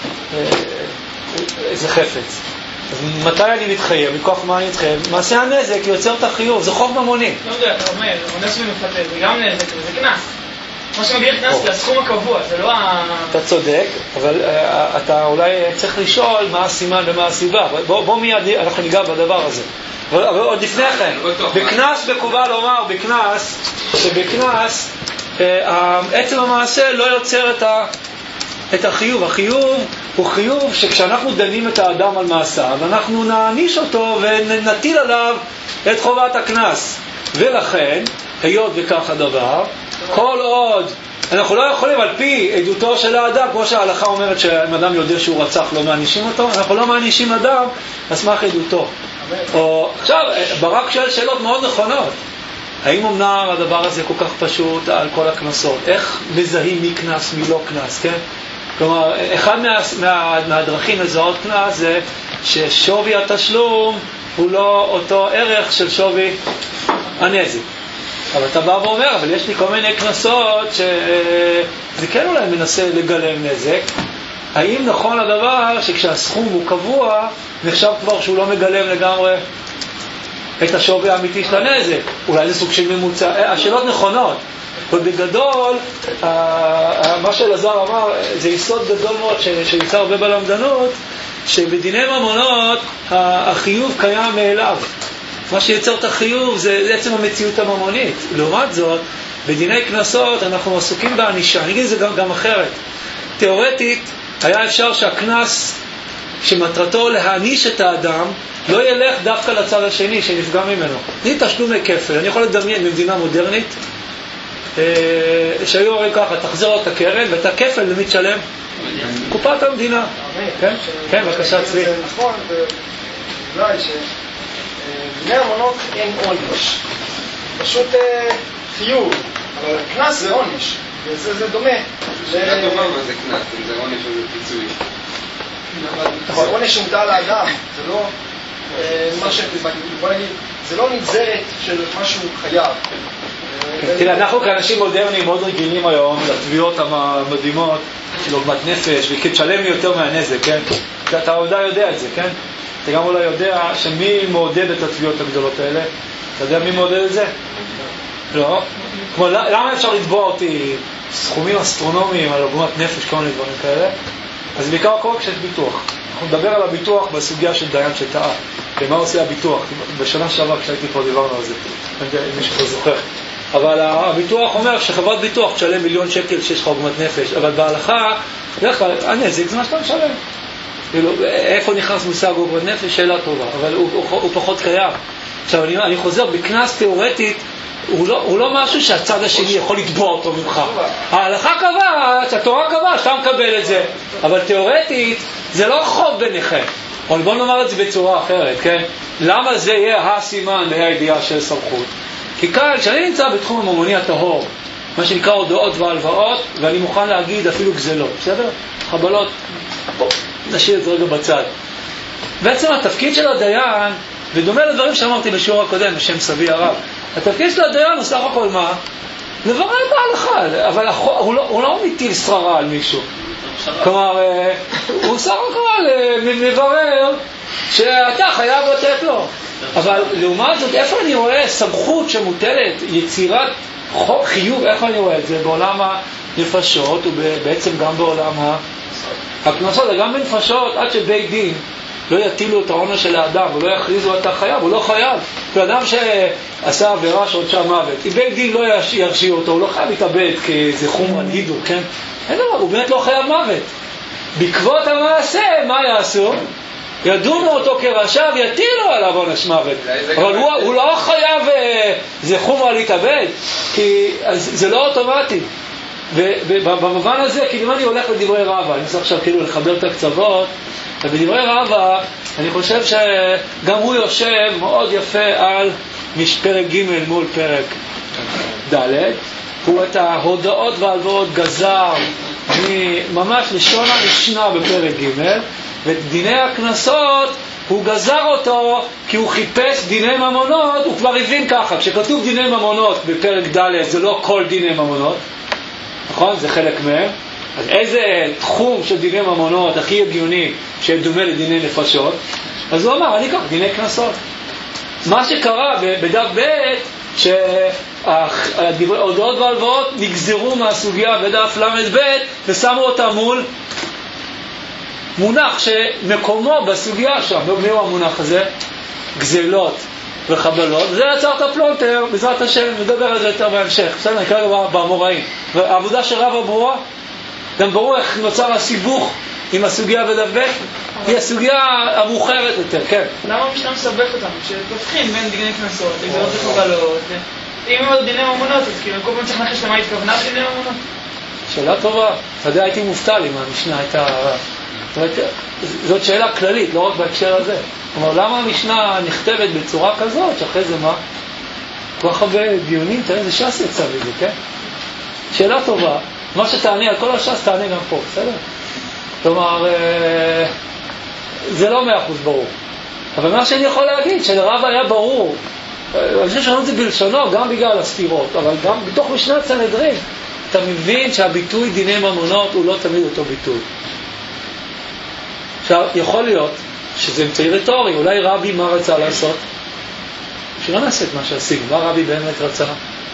[SPEAKER 1] איזה חפץ. אז מתי אני מתחייב? מכוח מה אני מתחייב? מעשה הנזק יוצר את החיוב, זה חוב ממוני.
[SPEAKER 2] לא יודע, אתה אומר, אונס ומפתה, זה גם נזק, זה כנס. מה שמגיע כנס זה הסכום הקבוע, זה לא ה...
[SPEAKER 1] אתה צודק, אבל אתה אולי צריך לשאול מה הסימן ומה הסיבה. בוא מיד, אנחנו ניגע בדבר הזה. אבל עוד לפני כן, בכנס מקובל לומר, בכנס, שבכנס, עצם המעשה לא יוצר את ה... את החיוב. החיוב הוא חיוב שכשאנחנו דנים את האדם על מעשיו, אנחנו נעניש אותו ונטיל עליו את חובת הכנס. ולכן, היות וכך הדבר, כל עוד אנחנו לא יכולים על פי עדותו של האדם, כמו שההלכה אומרת שאם אדם יודע שהוא רצח לא מענישים אותו, אנחנו לא מענישים אדם על סמך עדותו. או, עכשיו, ברק שואל שאלות מאוד נכונות. האם אמנם הדבר הזה כל כך פשוט על כל הכנסות? איך מזהים מי כנס, מי לא כנס, כן? כלומר, אחד מה, מה, מהדרכים לזהות כנס זה ששווי התשלום הוא לא אותו ערך של שווי הנזק. אבל אתה בא ואומר, אבל יש לי כל מיני כנסות שזה כן אולי מנסה לגלם נזק. האם נכון הדבר שכשהסכום הוא קבוע, נחשב כבר שהוא לא מגלם לגמרי את השווי האמיתי של הנזק? אולי זה סוג של ממוצע. השאלות נכונות. ובגדול, מה שאלעזר אמר, זה יסוד גדול מאוד שיצא הרבה בלמדנות, שבדיני ממונות החיוב קיים מאליו. מה שיצר את החיוב זה עצם המציאות הממונית. לעומת זאת, בדיני כנסות אנחנו עסוקים בענישה. אני אגיד את זה גם, גם אחרת. תיאורטית, היה אפשר שהכנס שמטרתו להעניש את האדם לא ילך דווקא לצד השני שנפגע ממנו. זה תשלומי כפל. אני יכול לדמיין במדינה מודרנית שהיו הרי ככה, תחזיר את הקרן ואת הכפל למי תשלם? קופת המדינה. כן? כן, בבקשה צבי.
[SPEAKER 7] זה נכון, ואולי שבדיני המונות אין עונש. פשוט חיוב, אבל כנס זה עונש. וזה דומה.
[SPEAKER 5] שאלה טובה מה זה כנס, אם זה עונש או זה פיצוי.
[SPEAKER 7] זה עונש שמוטל לאדם, זה לא מה ש... בוא נגיד, זה לא נגזרת של משהו חייב.
[SPEAKER 1] תראה, אנחנו כאנשים מודרניים מאוד רגילים היום לתביעות המדהימות של עוגמת נפש, וכי תשלם לי יותר מהנזק, כן? אתה עודה יודע את זה, כן? אתה גם אולי יודע שמי מעודד את התביעות הגדולות האלה? אתה יודע מי מעודד את זה? לא? כמו, למה אפשר לתבוע אותי סכומים אסטרונומיים על עוגמת נפש, כל מיני דברים כאלה? אז בעיקר הכל כשיש ביטוח. אנחנו נדבר על הביטוח בסוגיה של דיין שטעה. ומה עושה הביטוח? בשנה שעברה כשהייתי פה דיברנו על זה. אני יודע אם מישהו זוכר. אבל הביטוח אומר שחברת ביטוח תשלם מיליון שקל שיש לך עוגמת נפש, אבל בהלכה, דרך כלל, הנזק זה מה שאתה משלם. איפה נכנס מושג עוגמת נפש? שאלה טובה, אבל הוא, הוא, הוא פחות קיים. עכשיו, אני, אני חוזר, בכנס תיאורטית, הוא לא, הוא לא משהו שהצד השני יכול לתבוע אותו ממך. ההלכה קבעה, התורה קבעה, שאתה מקבל את זה. אבל תיאורטית, זה לא חוב ביניכם. אבל בוא נאמר את זה בצורה אחרת, כן? למה זה יהיה הסימן והידיעה של סמכות? כי כאן, כשאני נמצא בתחום הממוני הטהור, מה שנקרא הודעות והלוואות, ואני מוכן להגיד אפילו גזלות, בסדר? חבלות, בוא, נשאיר את זה רגע בצד. בעצם התפקיד של הדיין, ודומה לדברים שאמרתי בשיעור הקודם, בשם סבי הרב, התפקיד של הדיין הוא סך הכל מה? לברר את ההלכה, אבל הוא לא, הוא לא מטיל שררה על מישהו. כלומר, הוא סך הכל מברר שאתה חייב לתת לו. אבל לעומת זאת, איפה אני רואה סמכות שמוטלת, יצירת חיוב, איפה אני רואה את זה? בעולם הנפשות ובעצם גם בעולם הכנסות, גם בנפשות, עד שבית דין לא יטילו את העונש של האדם ולא יכריזו את החייב, הוא לא חייב. כאדם שעשה עבירה שעונשה מוות, אם בית דין לא ירשיע אותו, הוא לא חייב להתאבד כאיזה חומר הידור, כן? אין דבר, הוא באמת לא חייב מוות. בעקבות המעשה, מה יעשו? ידונו אותו כרשע ויטילו עליו עונש מוות. אבל הוא, הוא לא חייב זה חומר להתאבד, כי זה לא אוטומטי. ובמובן הזה, כאילו אני הולך לדברי רבא, אני צריך עכשיו כאילו לחבר את הקצוות, ובדברי רבא אני חושב שגם הוא יושב מאוד יפה על פרק ג' מול פרק ד', הוא את ההודעות והלוואות גזר ממש לשון המשנה בפרק ג', ואת דיני הכנסות הוא גזר אותו כי הוא חיפש דיני ממונות. הוא כבר הבין ככה, כשכתוב דיני ממונות בפרק ד' זה לא כל דיני ממונות, נכון? זה חלק מהם. אז איזה תחום של דיני ממונות הכי הגיוני שדומה לדיני נפשות? אז הוא אמר, אני אקח דיני כנסות. מה שקרה בדף ב' שההודעות והלוואות נגזרו מהסוגיה בדף למד ב' ושמו אותה מול מונח שמקומו בסוגיה שם. מהו המונח הזה? גזלות וחבלות. זה יצר את הפלונטר, בעזרת השם, נדבר על זה יותר בהמשך. בסדר, נקרא גם באמוראים. והעבודה של רב הברורה, גם ברור איך נוצר הסיבוך עם הסוגיה בדף ב', היא הסוגיה המאוחרת יותר, כן.
[SPEAKER 2] למה המשנה מסבך אותם? שתבחין בין דיני כנסות, גזלות וחבלות. אם הם עוד דיני ממונות, אז כאילו כל פעם צריך לנחש למה התכוונה בדיני ממונות?
[SPEAKER 1] שאלה טובה. אתה יודע, הייתי מופתע אם המשנה הייתה... זאת שאלה כללית, לא רק בהקשר הזה. כלומר, למה המשנה נכתבת בצורה כזאת, שאחרי זה מה? כל כך הרבה דיונים, תראה איזה ש"ס יצא בזה, כן? שאלה טובה. מה שתענה על כל הש"ס תענה גם פה, בסדר? כלומר, זה לא מאה אחוז ברור. אבל מה שאני יכול להגיד, שלרב היה ברור, אני חושב שאנחנו את זה בלשונו, גם בגלל הסתירות, אבל גם בתוך משנת סנהדרין, אתה מבין שהביטוי דיני ממונות הוא לא תמיד אותו ביטוי. עכשיו, יכול להיות שזה אמצעי רטורי, אולי רבי מה רצה לעשות? שלא נעשה את מה שעשינו, מה רבי באמת רצה?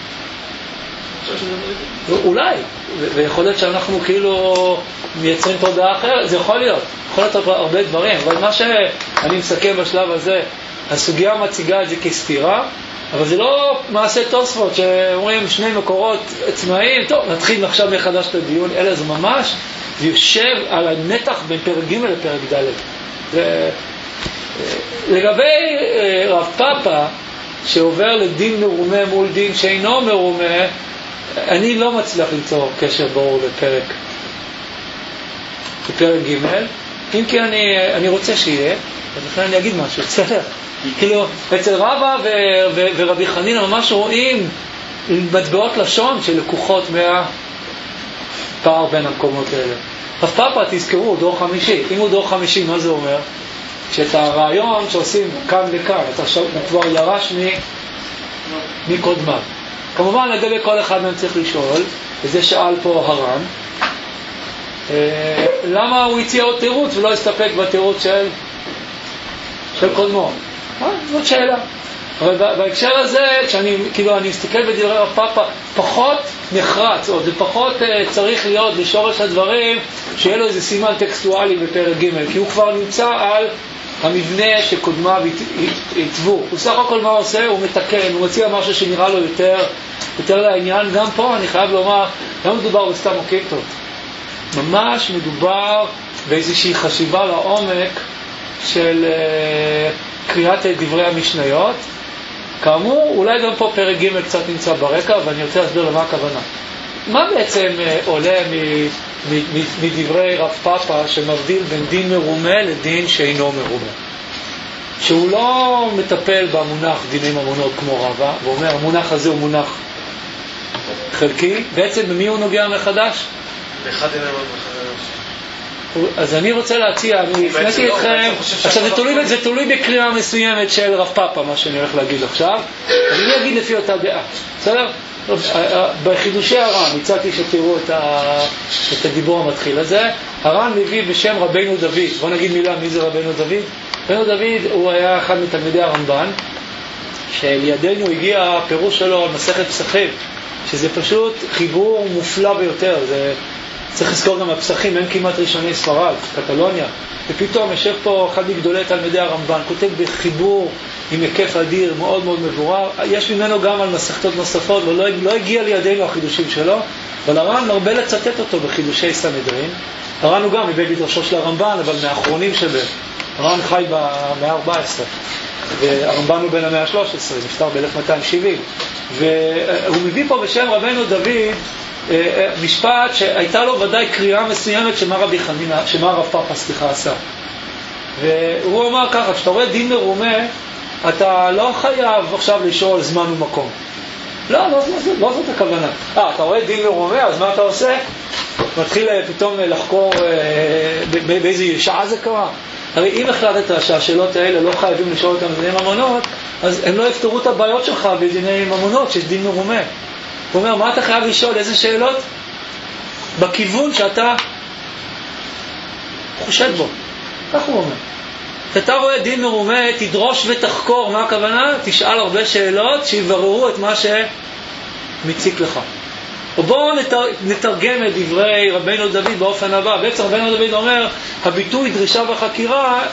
[SPEAKER 1] אולי, ויכול להיות שאנחנו כאילו מייצרים תודעה אחרת, זה יכול להיות, יכול להיות הרבה דברים, אבל מה שאני מסכם בשלב הזה, הסוגיה מציגה את זה כסתירה, אבל זה לא מעשה תוספות שאומרים שני מקורות עצמאיים, טוב, נתחיל עכשיו מחדש את הדיון, אלא זה ממש יושב על הנתח בין פרק ג' לפרק ד'. ו... לגבי רב פאפה שעובר לדין מרומה מול דין שאינו מרומה, אני לא מצליח למצוא קשר ברור לפרק לפרק ג', אם כי אני, אני רוצה שיהיה, אז לכן אני אגיד משהו, בסדר? כאילו, אצל רבא ו- ו- ורבי חנינא ממש רואים מטבעות לשון שלקוחות מהפער בין המקומות האלה. רב פאפה, תזכרו, דור חמישי. אם הוא דור חמישי, מה זה אומר? שאת הרעיון שעושים כאן וכאן, אתה כבר ירש מ- מקודמה. כמובן, לגבי כל אחד מהם צריך לשאול, וזה שאל פה הר"ן, אה, למה הוא הציע עוד תירוץ ולא הסתפק בתירוץ של, של קודמו? אה, זאת שאלה. אבל בהקשר הזה, כשאני, כאילו, אני מסתכל בדברי רב פאפה, פחות נחרץ, או זה פחות אה, צריך להיות בשורש הדברים, שיהיה לו איזה סימן טקסטואלי בפרק ג', כי הוא כבר נמצא על המבנה שקודמיו התוו. הוא סך הכל מה הוא עושה? הוא מתקן, הוא מציע משהו שנראה לו יותר, יותר לעניין. גם פה אני חייב לומר, לא מדובר בסתם אוקיפטות. ממש מדובר באיזושהי חשיבה לעומק של uh, קריאת דברי המשניות. כאמור, אולי גם פה פרק ג' קצת נמצא ברקע, ואני רוצה להסביר למה הכוונה. מה בעצם uh, עולה מ... מדברי רב פאפה שמבדיל בין דין מרומה לדין שאינו מרומה, שהוא לא מטפל במונח דיני ממונות כמו רבא, ואומר המונח הזה הוא מונח חלקי. בעצם במי הוא נוגע מחדש?
[SPEAKER 4] באחד דיני ממונות מחדש.
[SPEAKER 1] אז אני רוצה להציע, אני הפניתי אתכם, עכשיו זה תלוי, זה תלוי בקריאה מסוימת של רב פאפה, מה שאני הולך להגיד עכשיו, אז אני אגיד לפי אותה דעה, בסדר? בחידושי הר"ן הצעתי שתראו את, ה... את הדיבור המתחיל הזה. הר"ן מביא בשם רבינו דוד. בוא נגיד מילה, מי זה רבינו דוד? רבינו דוד הוא היה אחד מתלמידי הרמב"ן, שלידינו הגיע הפירוש שלו על מסכת פסחים, שזה פשוט חיבור מופלא ביותר. זה צריך לזכור גם הפסחים, הם כמעט ראשוני ספרד, קטלוניה, ופתאום יושב פה אחד מגדולי תלמידי הרמב"ן, כותב בחיבור עם היקף אדיר, מאוד מאוד מבורר. יש ממנו גם על מסכתות נוספות, ולא לא הגיע לידינו החידושים שלו, אבל הר"ן מרבה לצטט אותו בחידושי סנהדרין. הר"ן הוא גם מבית מדרשו של הרמב"ן, אבל מהאחרונים שבהם. הר"ן חי במאה ה-ארבע עשרה, והרמב"ן הוא בין המאה ה-שלוש עשרה, נפטר ב-אלף מאתיים שבעים. והוא מביא פה בשם רבנו דוד משפט שהייתה לו ודאי קריאה מסוימת שמה רבי חנינא, שמה רב פאפה סליחה עשה. והוא אומר ככה, כשאתה רואה דין מרומה, אתה לא חייב עכשיו לשאול זמן ומקום. לא, לא, לא, לא, לא זאת הכוונה. אה, אתה רואה דין מרומה, אז מה אתה עושה? מתחיל פתאום לחקור באיזה שעה זה קרה. הרי אם החלטת שהשאלות האלה לא חייבים לשאול אותם בדיני ממונות, אז הם לא יפתרו את הבעיות שלך בדיני ממונות, שיש דין מרומה. הוא אומר, מה אתה חייב לשאול? איזה שאלות? בכיוון שאתה חושד בו. כך הוא אומר. כשאתה רואה דין מרומה, תדרוש ותחקור. מה הכוונה? תשאל הרבה שאלות שיבררו את מה שמציק לך. ובואו נתר... נתרגם את דברי רבינו דוד באופן הבא. בעצם רבינו דוד אומר, הביטוי דרישה וחקירה,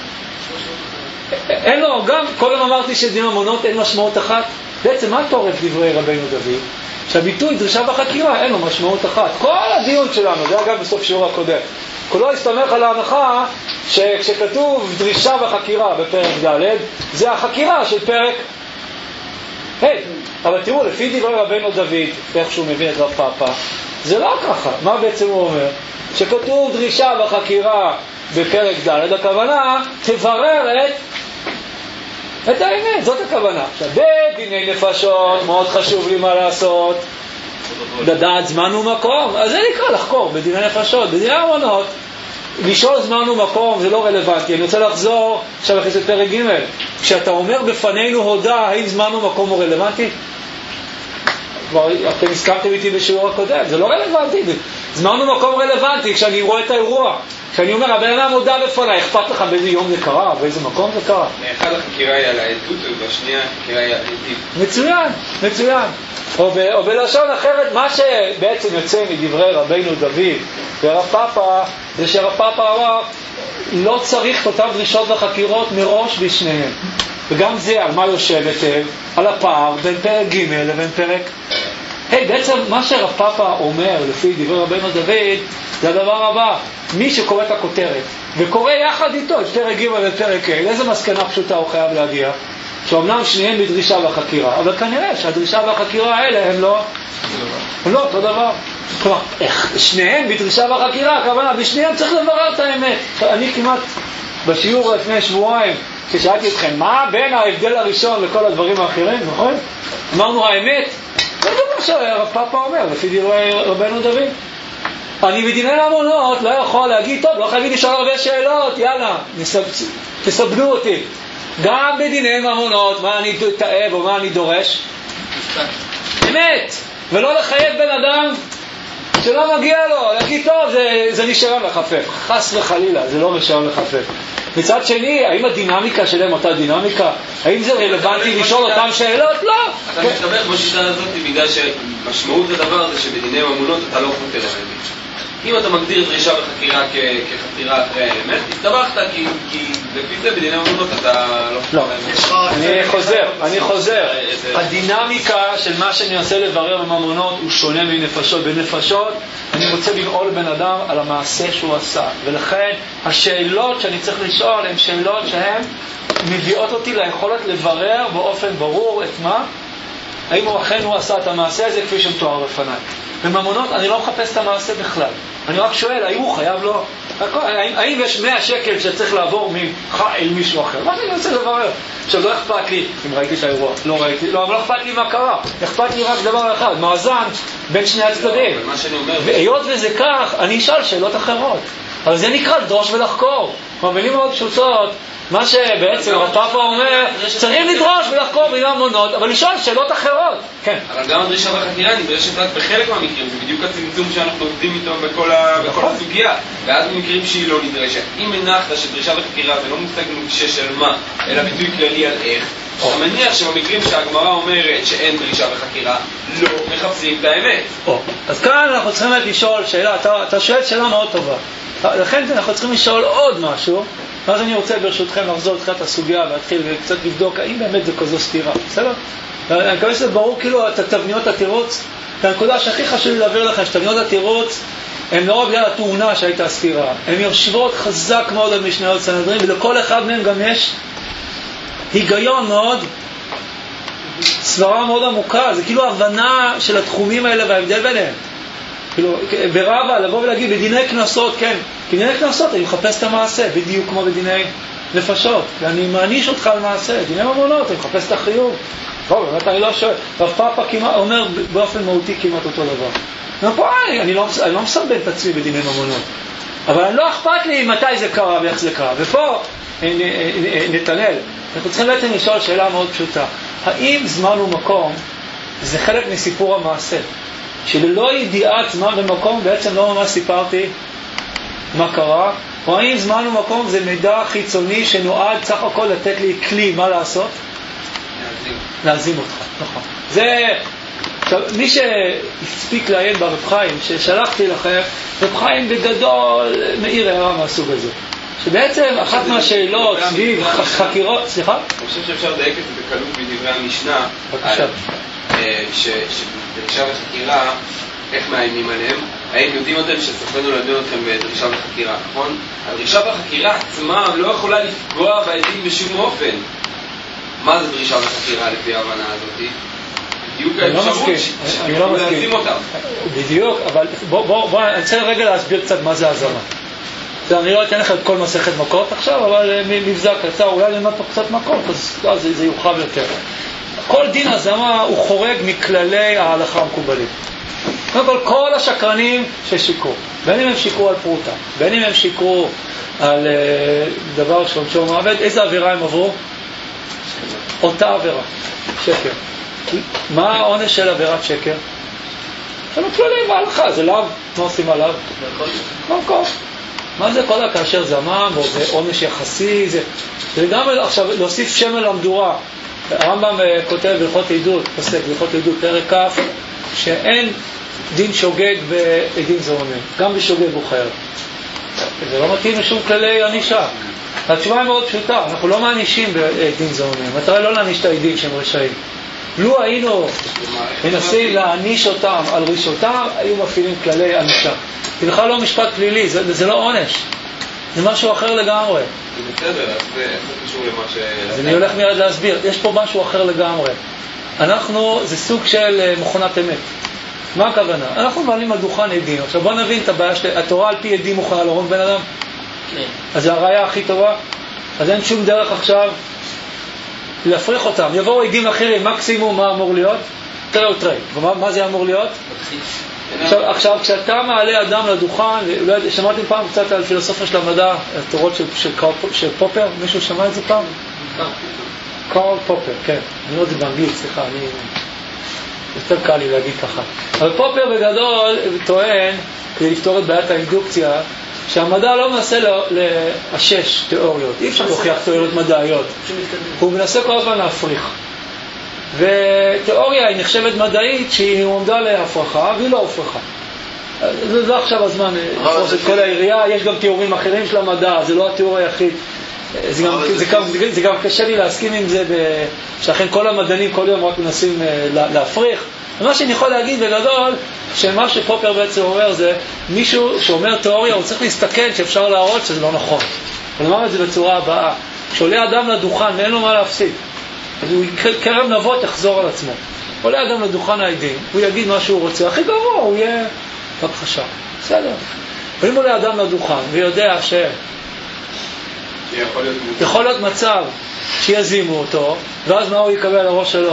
[SPEAKER 1] אין לו, גם קודם אמרתי שדין ממונות אין משמעות אחת. בעצם מה תורף דברי רבינו דוד? שהביטוי דרישה וחקירה אין לו משמעות אחת. כל הדיון שלנו, זה אגב בסוף שיעור הקודם, כולו הסתמך על ההנחה שכשכתוב דרישה וחקירה בפרק ד' זה החקירה של פרק ה'. hey, אבל תראו, לפי דברי רבינו דוד, איך שהוא מבין את רב פאפה, זה לא ככה. מה בעצם הוא אומר? שכתוב דרישה וחקירה בפרק ד', הכוונה תברר את את האמת, זאת הכוונה. עכשיו, בדיני נפשות, מאוד חשוב לי מה לעשות, לדעת זמן ומקום, אז זה נקרא לחקור בדיני נפשות. בדיני ממונות, לשאול זמן ומקום זה לא רלוונטי. אני רוצה לחזור עכשיו אחרי זה פרק ג', כשאתה אומר בפנינו הודע, האם זמן ומקום הוא רלוונטי? כבר אתם הסכמתם איתי בשיעור הקודם, זה לא רלוונטי. זמן ומקום רלוונטי כשאני רואה את האירוע. כשאני אומר, הבן אדם מודע בפני, אכפת לך באיזה יום זה קרה, באיזה מקום זה קרה.
[SPEAKER 6] אחד החקירה היא על העדות, ובשנייה החקירה היא על העדים.
[SPEAKER 1] מצוין, מצוין. או, ב, או בלשון אחרת, מה שבעצם יוצא מדברי רבינו דוד ורב פאפה, זה שרב פאפה אמר, לא צריך אותם דרישות וחקירות מראש בשניהם. וגם זה על מה יושבת, על הפער בין פרק ג' לבין פרק. היי, hey, בעצם מה שרב פאפה אומר לפי דברי רבינו דוד, זה הדבר הבא. מי שקורא את הכותרת וקורא יחד איתו את פרק ג' ופרק ה', לאיזה מסקנה פשוטה הוא חייב להגיע? שאומנם שניהם בדרישה וחקירה, אבל כנראה שהדרישה והחקירה האלה הם לא הם לא אותו דבר. כלומר, שניהם בדרישה וחקירה, הכוונה, בשניהם צריך לברר את האמת. אני כמעט בשיעור לפני שבועיים כששאלתי אתכם מה בין ההבדל הראשון לכל הדברים האחרים, נכון? אמרנו האמת, זה דבר שהרב פאפה אומר לפי דברי רבינו דוד. אני בדיני ממונות לא יכול להגיד, טוב, לא חייבים לשאול הרבה שאלות, יאללה, תסבנו אותי. גם בדיני ממונות, מה אני תאב או מה אני דורש? אמת, ולא לחייב בן אדם שלא מגיע לו, להגיד, טוב, זה, זה נשאר לחפף. חס וחלילה, זה לא נשאר לחפף. מצד שני, האם הדינמיקה שלהם אותה דינמיקה? האם זה רלוונטי לשאול אותם שאלות? לא.
[SPEAKER 6] אתה מסתבך בשיטה הזאת בגלל שמשמעות הדבר זה שבדיני ממונות אתה לא חוטא לאמת. אם אתה מגדיר דרישה וחקירה כחתירה אחרי האמת, הסתבכת כי לפי זה בדיני ממונות אתה לא...
[SPEAKER 1] לא, אני חוזר, אני חוזר. הדינמיקה של מה שאני עושה לברר בממונות הוא שונה מנפשות. בנפשות אני רוצה לנעול בן אדם על המעשה שהוא עשה, ולכן השאלות שאני צריך לשאול הן שאלות שהן מביאות אותי ליכולת לברר באופן ברור את מה, האם הוא אכן הוא עשה את המעשה הזה כפי שמתואר בפניי. בממונות אני לא מחפש את המעשה בכלל, אני רק שואל האם הוא חייב לו, האם, האם יש מאה שקל שצריך לעבור ממך אל מישהו אחר. מה אני רוצה לברר? עכשיו לא אכפת לי אם ראיתי את האירוע, לא ראיתי, לא, אבל לא אכפת לי מה קרה, אכפת לי רק דבר אחד, מאזן בין שני הצדדים. והיות וזה כך, אני אשאל שאלות אחרות, אבל זה נקרא לדרוש ולחקור. במילים מאוד פשוטות, מה שבעצם רב פאפה אומר, צריכים לדרוש ולחקור בדיני ממונות, אבל לשאול שאלות אחרות. כן.
[SPEAKER 6] אבל גם הדרישה והחקירה נדרשת רק בחלק מהמקרים, זה בדיוק הצמצום שאנחנו עובדים איתו בכל הסוגיה. ואז במקרים שהיא לא נדרשת. אם הנחת שדרישה וחקירה זה לא מושג נוקשה של מה, אלא ביטוי כללי על איך, אתה מניח שבמקרים שהגמרא אומרת שאין דרישה וחקירה, לא מחפשים את האמת.
[SPEAKER 1] אז כאן אנחנו צריכים לשאול שאלה, אתה שואל שאלה מאוד טובה. לכן אנחנו צריכים לשאול עוד משהו, ואז אני רוצה ברשותכם לחזור לתחילת הסוגיה ולהתחיל וקצת לבדוק האם באמת זה כזו סתירה, בסדר? אני מקווה שזה ברור כאילו את תבניות התירוץ, והנקודה שהכי חשוב לי להעביר לכם שתבניות התירוץ הן לא רק בגלל התאונה שהייתה סתירה, הן יושבות חזק מאוד על משניות סנהדרין, ולכל אחד מהם גם יש היגיון מאוד, סברה מאוד עמוקה, זה כאילו הבנה של התחומים האלה וההבדל ביניהם. כאילו, ברבא, לבוא ולהגיד, בדיני כנסות, כן, בדיני כנסות, אני מחפש את המעשה, בדיוק כמו בדיני נפשות, ואני מעניש אותך על מעשה, בדיני ממונות, אני מחפש את החיוב. לא, באמת אני לא שואל. רב פאפה אומר באופן מהותי כמעט אותו דבר. ופה אני לא, אני לא מסרבן את עצמי בדיני ממונות. אבל אני לא אכפת לי מתי זה קרה ואיך זה קרה. ופה נתנאל, אנחנו צריכים בעצם לשאול שאלה מאוד פשוטה. האם זמן ומקום זה חלק מסיפור המעשה? שללא ידיעת זמן ומקום בעצם לא ממש סיפרתי מה קרה, או האם זמן ומקום זה מידע חיצוני שנועד סך הכל לתת לי כלי מה לעשות? להזים. להזים אותך, נכון. זה, עכשיו, מי שהספיק לעיין ברב חיים, ששלחתי לכם, רב חיים בגדול מאיר הערה מהסוג הזה. שבעצם אחת מהשאלות סביב חקירות, סליחה?
[SPEAKER 6] אני חושב שאפשר לדייק את זה בקלות בדברי המשנה.
[SPEAKER 1] בבקשה.
[SPEAKER 6] שבדרישה וחקירה, איך מאיימים עליהם? האם יודעים אותם שסופנו לדון אתכם בדרישה וחקירה, נכון? הדרישה וחקירה עצמה לא יכולה לפגוע בעדים בשום אופן. מה זה דרישה וחקירה לפי ההבנה הזאת? בדיוק האפשרות שיכולו להזים אותם.
[SPEAKER 1] בדיוק, אבל בואו, אני רוצה רגע להסביר קצת מה זה הזמה. אני לא אתן לך את כל מסכת מכות עכשיו, אבל מבזק קצר, אולי נלמד פה קצת מכות, אז זה יורחב יותר. כל דין הזמה הוא חורג מכללי ההלכה המקובלים. קודם כל, כל השקרנים ששיקרו, בין אם הם שיקרו על פרוטה, בין אם הם שיקרו על uh, דבר שעונשו מוות, איזה עבירה הם עברו? אותה עבירה, שקר. מה העונש של עבירת שקר? זה לא כללים בהלכה, זה לאו, מה עושים עליו? מלכות. מה זה כל כאשר זמם, או זה עונש יחסי, זה, זה גם עכשיו להוסיף שמן למדורה. הרמב"ם כותב בהלכות עדות, פוסק בהלכות עדות פרק כ', שאין דין שוגג בעדים זוממים, גם בשוגג הוא חייב. זה לא מתאים לשום כללי ענישה. התשובה היא מאוד פשוטה, אנחנו לא מענישים בעדים זוממים, המטרה לא להעניש את העדים שהם רשעים. לו היינו מנסים להעניש אותם על רשעותם, היו מפעילים כללי ענישה. זה בכלל לא משפט פלילי, זה, זה לא עונש, זה משהו אחר לגמרי.
[SPEAKER 6] זה בסדר, אז זה קשור למה ש...
[SPEAKER 1] אז אני הולך מיד להסביר, יש פה משהו אחר לגמרי. אנחנו, זה סוג של מכונת אמת. מה הכוונה? אנחנו מעלים על דוכן עדים. עכשיו בוא נבין את הבעיה של... התורה על פי עדים מוכנה להרוג בן אדם? כן. אז זה הראיה הכי טובה. אז אין שום דרך עכשיו להפריך אותם. יבואו עדים אחרים, מקסימום מה אמור להיות? תרי או תרי. ומה, מה זה אמור להיות? עכשיו, עכשיו, כשאתה מעלה אדם לדוכן, ואולי שמעתם פעם קצת על פילוסופיה של המדע, התורות של, של, של פופר, מישהו שמע את זה פעם? קארל פופר, כן. אני לא יודע באנגלית, סליחה, אני... יותר קל לי להגיד ככה. אבל פופר בגדול טוען, כדי לפתור את בעיית האינדוקציה, שהמדע לא מנסה לאשש תיאוריות. אי אפשר להוכיח תיאוריות מדעיות. הוא מנסה כל הזמן להפריך. ותיאוריה היא נחשבת מדעית שהיא עומדה להפרחה והיא לא הופרחה. זה, זה עכשיו הזמן לפרוס את כל העירייה. יש גם תיאורים אחרים של המדע, זה לא התיאור היחיד. זה גם, זה, גם, זה גם קשה לי להסכים עם זה, שאכן כל המדענים כל יום רק מנסים להפריך. ומה שאני יכול להגיד בגדול, שמה שפופר בעצם אומר זה, מישהו שאומר תיאוריה הוא צריך להסתכל שאפשר להראות שזה לא נכון. הוא אומר את זה בצורה הבאה, כשעולה אדם לדוכן ואין לו מה להפסיד, אז הוא קרב נבות יחזור על עצמו. עולה אדם לדוכן העדים, הוא יגיד מה שהוא רוצה, הכי גרוע, הוא יהיה בבחשה. בסדר. ואם עולה אדם לדוכן ויודע ש...
[SPEAKER 6] יכול להיות,
[SPEAKER 1] יכול להיות מצב שיזימו אותו, ואז מה הוא יקבל לראש שלו?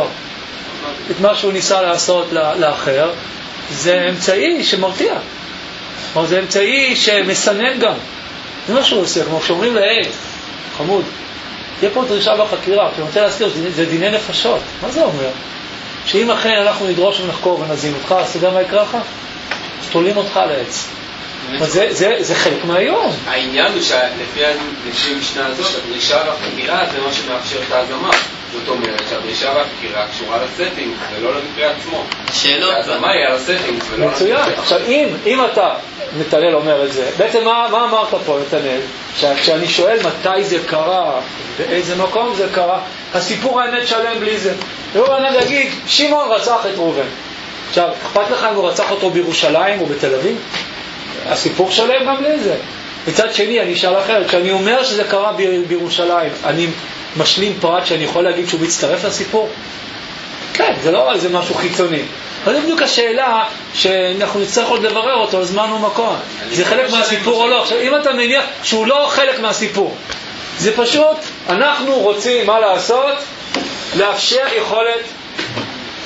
[SPEAKER 1] את מה שהוא ניסה לעשות לאחר. זה אמצעי שמרתיע. או זה אמצעי שמסנן גם. זה מה שהוא עושה, כמו שאומרים לעד, חמוד, תהיה פה דרישה בחקירה, כי אני רוצה להזכיר, זה דיני נפשות. מה זה אומר? שאם אכן אנחנו נדרוש ונחקור ונזין אותך, אז אתה יודע מה יקרה לך? תולים אותך לעץ. זה, זה, זה חלק מהיום.
[SPEAKER 6] העניין הוא שלפי המשנה הזאת, הדרישה והחקירה זה מה שמאפשר את ההזמה. זאת אומרת שהדרישה והחקירה קשורה לסטינג ולא למקרה עצמו.
[SPEAKER 3] שאלות.
[SPEAKER 6] ההזמה היא על הסטינג ולא למקרה.
[SPEAKER 1] מצוין. עכשיו, אם, אם אתה, נתנאל אומר את זה, בעצם מה, מה אמרת פה, נתנאל? כשאני שואל מתי זה קרה, באיזה מקום זה קרה, הסיפור האמת שלם בלי זה. והוא ענה להגיד, שמעון רצח את ראובן. עכשיו, אכפת לך אם הוא רצח אותו בירושלים או בתל אביב? הסיפור שלם גם בלי זה. מצד שני, אני אשאל אחרת, כשאני אומר שזה קרה בירושלים, אני משלים פרט שאני יכול להגיד שהוא מצטרף לסיפור? כן, זה לא זה משהו חיצוני. אבל זה בדיוק השאלה שאנחנו נצטרך עוד לברר אותו על זמן ומקום. זה חלק מהסיפור או לא. עכשיו, אם אתה מניח שהוא לא חלק מהסיפור, זה פשוט, אנחנו רוצים מה לעשות? לאפשר יכולת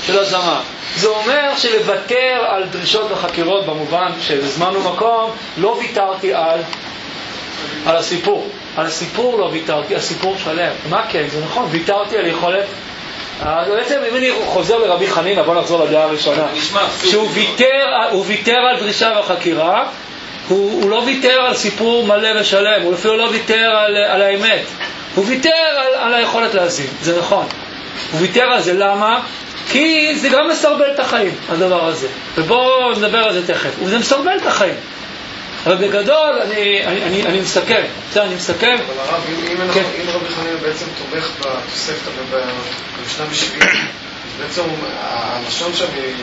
[SPEAKER 1] של הזמה. זה אומר שלוותר על דרישות וחקירות במובן של זמן ומקום, לא ויתרתי על, על הסיפור. על הסיפור לא ויתרתי, הסיפור שלם. מה כן? זה נכון, ויתרתי על יכולת. אז בעצם אם אני חוזר לרבי חנינא, בוא נחזור לדעה הראשונה. שהוא ויתר, הוא ויתר על דרישה וחקירה, הוא, הוא לא ויתר על סיפור מלא ושלם, הוא אפילו לא ויתר על, על האמת. הוא ויתר על, על היכולת להזין, זה נכון. הוא ויתר על זה, למה? כי זה גם מסרבל את החיים, הדבר הזה. ובואו נדבר על זה תכף. וזה מסרבל את החיים. אבל בגדול, אני, אני, אני, אני מסכם. בסדר, אני מסכם.
[SPEAKER 7] אבל הרב, אם, אם,
[SPEAKER 1] כן.
[SPEAKER 7] אם רבי חנינא בעצם תומך בתוספתא ובמשנה בשביעית, בעצם הלשון שם היא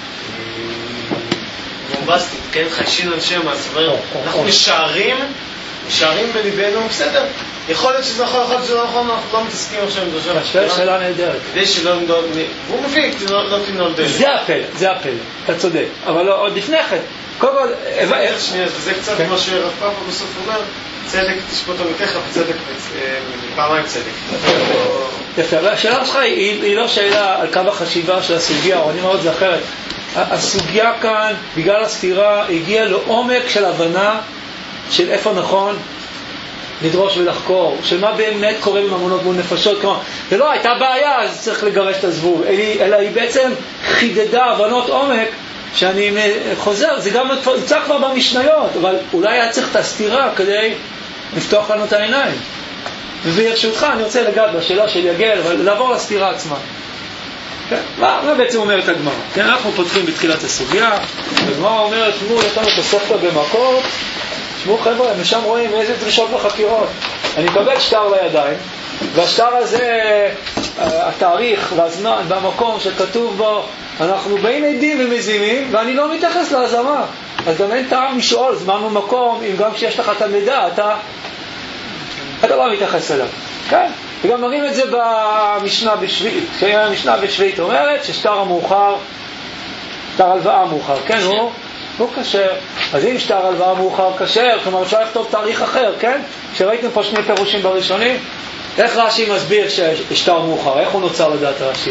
[SPEAKER 7] בומבסטית, כן? חיישין על שם, זאת אומרת, אנחנו משערים, משערים בליבנו, בסדר. יכול להיות שזה נכון, יכול להיות שזה נכון, אנחנו לא מתעסקים עכשיו עם דרשה.
[SPEAKER 1] השאלה שאלה נהדרת.
[SPEAKER 7] כדי שלא נדוד, והוא מביא, לא תנול דלת.
[SPEAKER 1] זה הפלא, זה הפלא, אתה צודק. אבל לא, עוד לפני כן, קודם כל...
[SPEAKER 7] וזה קצת מה שרב פאפה בסוף אומר, צדק תשפוט עמיתך, וצדק פעמיים צדק.
[SPEAKER 1] יפה, אבל השאלה שלך היא לא שאלה על קו החשיבה של הסוגיה, או אני אומר את זה אחרת. הסוגיה כאן, בגלל הסתירה, הגיעה לעומק של הבנה של איפה נכון לדרוש ולחקור, של מה באמת קורה בממונות מול נפשות. כלומר, זה לא הייתה בעיה, אז צריך לגרש את הזבוב, אלא היא בעצם חידדה הבנות עומק, שאני חוזר, זה גם נמצא כבר במשניות, אבל אולי היה צריך את הסתירה כדי לפתוח לנו את העיניים. וברשותך, אני רוצה לגעת בשאלה של יגל, אבל לעבור לסתירה עצמה. כן? מה, מה בעצם אומרת הגמרא? כן, אנחנו פותחים בתחילת הסוגיה, הגמרא אומרת, תשמעו, יש לנו תוספתא במקור, תשמעו חבר'ה, משם רואים איזה דרישות וחקירות. אני מקבל שטר לידיים, והשטר הזה, התאריך והזמן והמקום שכתוב בו, אנחנו בין עדים ומזינים, ואני לא מתייחס להזמה. אז גם אין טעם לשאול זמן ומקום, אם גם כשיש לך את המידע, אתה, אתה לא מתייחס אליו. כן? וגם מראים את זה במשנה בשביעית. המשנה בשביעית אומרת ששטר המאוחר, שטר הלוואה מאוחר, כן, הוא, הוא כשר. אז אם שטר הלוואה מאוחר כשר, כלומר אפשר לכתוב תאריך אחר, כן? שראיתם פה שני פירושים בראשונים, איך רש"י מסביר ששטר מאוחר? איך הוא נוצר לדעת רש"י?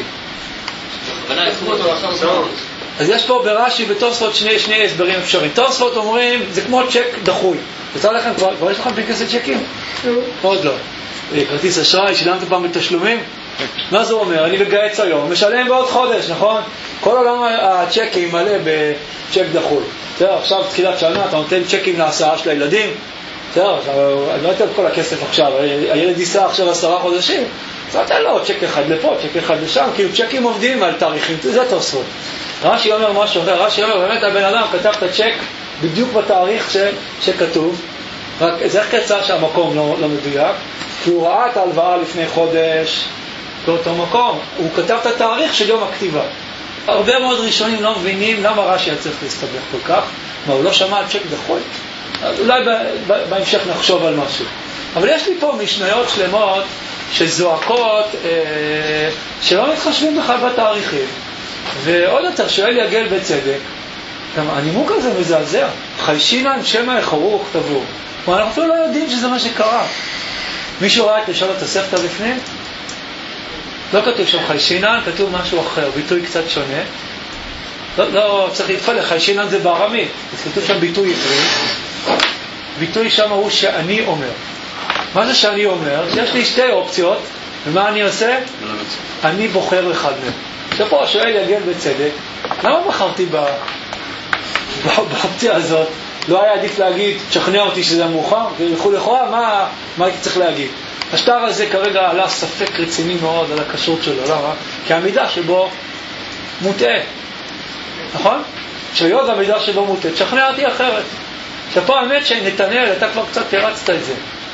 [SPEAKER 1] אז יש פה ברש"י בתוספות שני, שני הסברים אפשריים. תוספות אומרים, זה כמו צ'ק דחוי. יצא לכם כבר, כבר יש לכם פנקסי צ'קים? עוד לא. כרטיס אשראי, שילמתם פעם בתשלומים? מה זה אומר? אני בגייץ היום, משלם בעוד חודש, נכון? כל עולם הצ'קים מלא בצ'ק דחוי. עכשיו תחילת שנה, אתה נותן צ'קים להסעה של הילדים. אני לא אתן כל הכסף עכשיו, הילד ייסע עכשיו עשרה חודשים, אז אתה לא, צ'ק אחד לפה, צ'ק אחד לשם, כאילו צ'קים עובדים על תאריכים, זה תוספות. רש"י אומר משהו אחר, רש"י אומר, באמת הבן אדם כתב את הצ'ק בדיוק בתאריך ש, שכתוב, רק זה איך קצר שהמקום לא, לא מדויק, כי הוא ראה את ההלוואה לפני חודש באותו מקום, הוא כתב את התאריך של יום הכתיבה. הרבה מאוד ראשונים לא מבינים למה רש"י היה צריך להסתבך כל כך, מה הוא לא שמע על צ'ק דחוי? אולי בהמשך נחשוב על משהו. אבל יש לי פה משניות שלמות שזועקות אה, שלא מתחשבים בכלל בתאריכים. ועוד יותר שואל יגל בצדק, גם הנימוק הזה מזעזע. חיישינן שמא יחרו וכתבו. אנחנו אפילו לא יודעים שזה מה שקרה. מישהו ראה את לשון התוספתא בפנים? לא כתוב שם חיישינן, כתוב משהו אחר, ביטוי קצת שונה. לא, לא צריך להתפלא, חיישינן זה בארמית. אז כתוב שם ביטוי עברי. ביטוי שם הוא שאני אומר. מה זה שאני אומר? שיש לי שתי אופציות, ומה אני עושה? אני בוחר אחד מהם. שפה השואל יגל בצדק, למה בחרתי באופציה הזאת? לא היה עדיף להגיד, תשכנע אותי שזה מאוחר, ולכו לכאורה, מה, מה הייתי צריך להגיד? השטר הזה כרגע עלה ספק רציני מאוד על הכשרות שלו, למה? כי המידה שבו מוטעה, נכון? שהיות המידה שבו מוטעה, תשכנע אותי אחרת. שפה האמת שנתנאל, אתה כבר קצת הרצת את זה.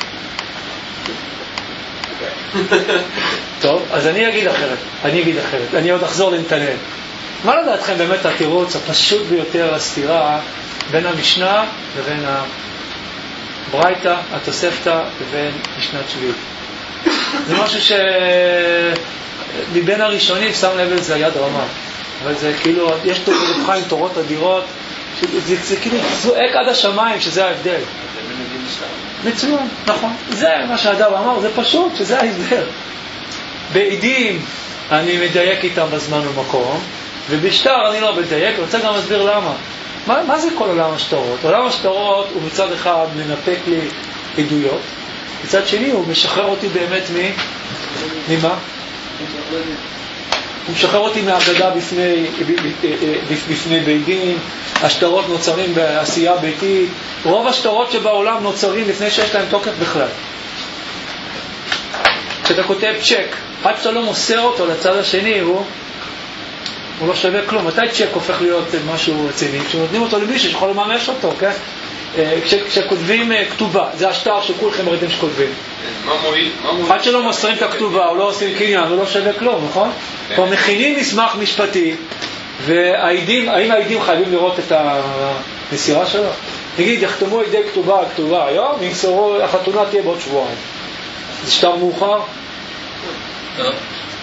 [SPEAKER 1] טוב, אז אני אגיד אחרת, אני אגיד אחרת, אני עוד אחזור לנתנאל. מה לדעתכם באמת התירוץ הפשוט ביותר הסתירה בין המשנה לבין הברייתא, התוספתא לבין משנת שביעית? זה משהו שמבין הראשונים שם לב לזה היד רמה, אבל זה כאילו, יש פה רב חיים תורות אדירות, זה, זה כאילו זועק עד השמיים שזה ההבדל. מצוין, נכון. זה מה שהאדם אמר, זה פשוט, שזה ההבדל. בעידים, אני מדייק איתם בזמן ומקום, ובשטר אני לא מדייק, רוצה גם להסביר למה. מה, מה זה כל עולם השטרות? עולם השטרות הוא מצד אחד מנפק לי עדויות, מצד שני הוא משחרר אותי באמת מ... ממה? הוא משחרר אותי מהאגדה בפני, בפני בית דין. השטרות נוצרים בעשייה ביתית, רוב השטרות שבעולם נוצרים לפני שיש להם תוקף בכלל. כשאתה כותב צ'ק, עד שאתה לא מוסר אותו לצד השני, הוא, הוא לא שווה כלום. מתי צ'ק הופך להיות משהו רציני? כשנותנים אותו למישהו שיכול לממש אותו, כן? כש, כשכותבים כתובה, זה השטר שכולכם ראיתם שכותבים.
[SPEAKER 6] מה מועיל?
[SPEAKER 1] עד שלא מוסרים את הכתובה, או לא עושים קניין, הוא לא שווה כלום, נכון? כבר מכינים מסמך משפטי, והעידים, האם העידים חייבים לראות את המסירה שלו? נגיד, יחתמו ידי כתובה על כתובה היום, ימסרו, החתונה תהיה בעוד שבועיים. זה שטר מאוחר?
[SPEAKER 6] טוב.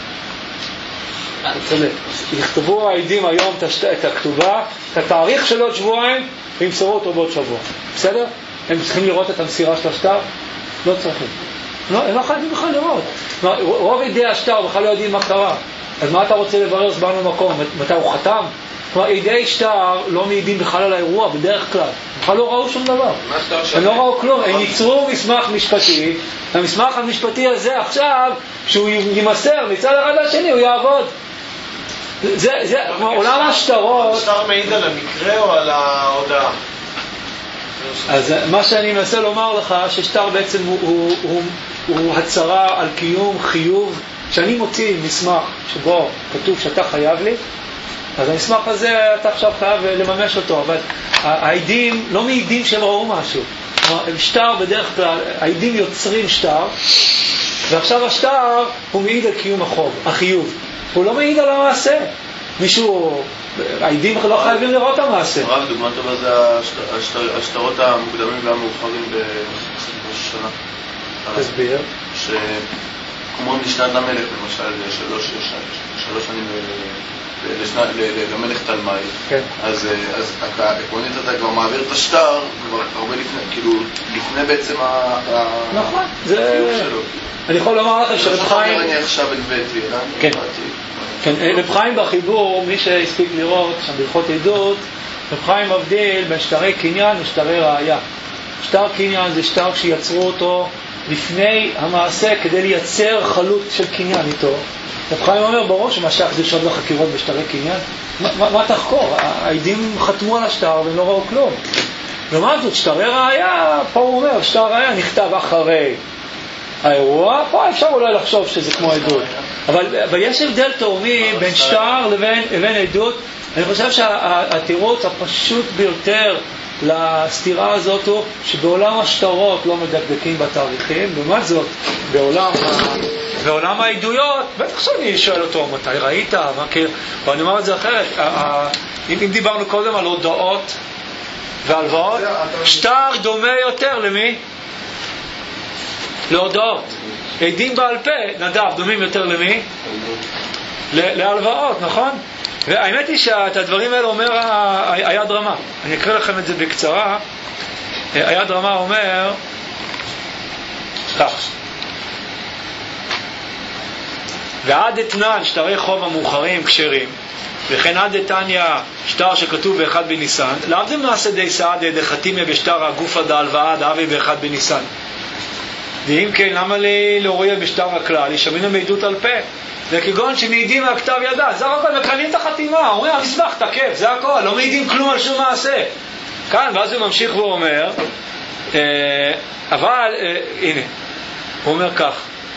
[SPEAKER 1] יכתבו העידים היום את הכתובה, את התאריך של עוד שבועיים, וימסרו אותו בעוד שבוע. בסדר? הם צריכים לראות את המסירה של השטר? לא צריכים. לא, הם לא חייבים בכלל לראות. רוב ידי השטר בכלל לא יודעים מה קרה. אז מה אתה רוצה לברר זמן ומקום? מתי הוא חתם? כלומר, ידי שטר לא מעידים בכלל על האירוע, בדרך כלל. בכלל לא ראו שום דבר. הם לא ראו כלום. הם ייצרו מסמך משפטי, המסמך המשפטי הזה עכשיו, שהוא יימסר מצד אחד לשני, הוא יעבוד. זה, זה, כמו עולם השטרות...
[SPEAKER 4] השטר מעיד על המקרה או על ההודעה?
[SPEAKER 1] אז מה שאני מנסה לומר לך, ששטר בעצם הוא, הוא, הוא, הוא הצהרה על קיום חיוב. כשאני מוציא מסמך שבו כתוב שאתה חייב לי, אז המסמך הזה אתה עכשיו חייב לממש אותו, אבל העידים לא מעידים שהם ראו משהו. שטר בדרך כלל, העידים יוצרים שטר, ועכשיו השטר הוא מעיד על קיום החוב, החיוב. הוא לא מעיד על המעשה. מישהו, העידים לא חייבים לראות המעשה.
[SPEAKER 3] רק דוגמה טובה זה השטרות המוקדמים והמאוחרים בראש השנה.
[SPEAKER 1] תסביר.
[SPEAKER 3] כמו משנת המלך למשל, שלוש, שלוש שנים למלך תלמי, אז עקרונית אתה כבר מעביר את השטר כבר הרבה לפני, כאילו לפני בעצם
[SPEAKER 1] נכון, זה... אני יכול לומר לכם שרב חיים...
[SPEAKER 3] אני עכשיו אלוויתי,
[SPEAKER 1] כן, רב חיים בחיבור, מי שהספיק לראות שם בהלכות עדות, רב חיים מבדיל בין שטרי קניין ושטרי ראיה. שטר קניין זה שטר שיצרו אותו לפני המעשה כדי לייצר חלות של קניין איתו. רב חיים אומר ברור שמשך קדושות לחקירות בשטרי קניין. מה, מה, מה תחקור? העדים חתמו על השטר והם לא ראו כלום. לעומת זאת, שטרי ראיה, פה הוא אומר, שטר ראיה נכתב אחרי האירוע, פה אפשר אולי לחשוב שזה כמו עדות. אבל, אבל יש הבדל תאומי בין שטר לבין, לבין עדות. אני חושב שהתירוץ הפשוט ביותר לסתירה הזאת הוא שבעולם השטרות לא מדקדקים בתאריכים, לעומת זאת בעולם, בעולם העדויות בטח שאני שואל אותו מתי ראית, מה כאילו, אבל אני אומר את זה אחרת. אם, אם דיברנו קודם על הודעות והלוואות, שטר דומה יותר למי? להודעות. עדים בעל פה, נדב, דומים יותר למי? להלוואות, נכון? והאמת היא שאת הדברים האלה אומר היד רמה. אני אקריא לכם את זה בקצרה. היד רמה אומר כך: ועד אתנן שטרי חוב המאוחרים כשרים, וכן עד אתניא שטר שכתוב באחד בניסן, להבדיל מעשה די סעד דחתימיה בשטר הגופה דהלוואה דאבי באחד בניסן. ואם כן, למה לי להוריע בשטר הכלל? ישמינו מעדות על פה. זה כגון שמעידים מהכתב ידה, זה הכל מקנים את החתימה, אומרים המסמך תקף, זה הכל, לא מעידים כלום על שום מעשה. כאן, ואז הוא ממשיך ואומר, אה, אבל, אה, הנה, הוא אומר כך,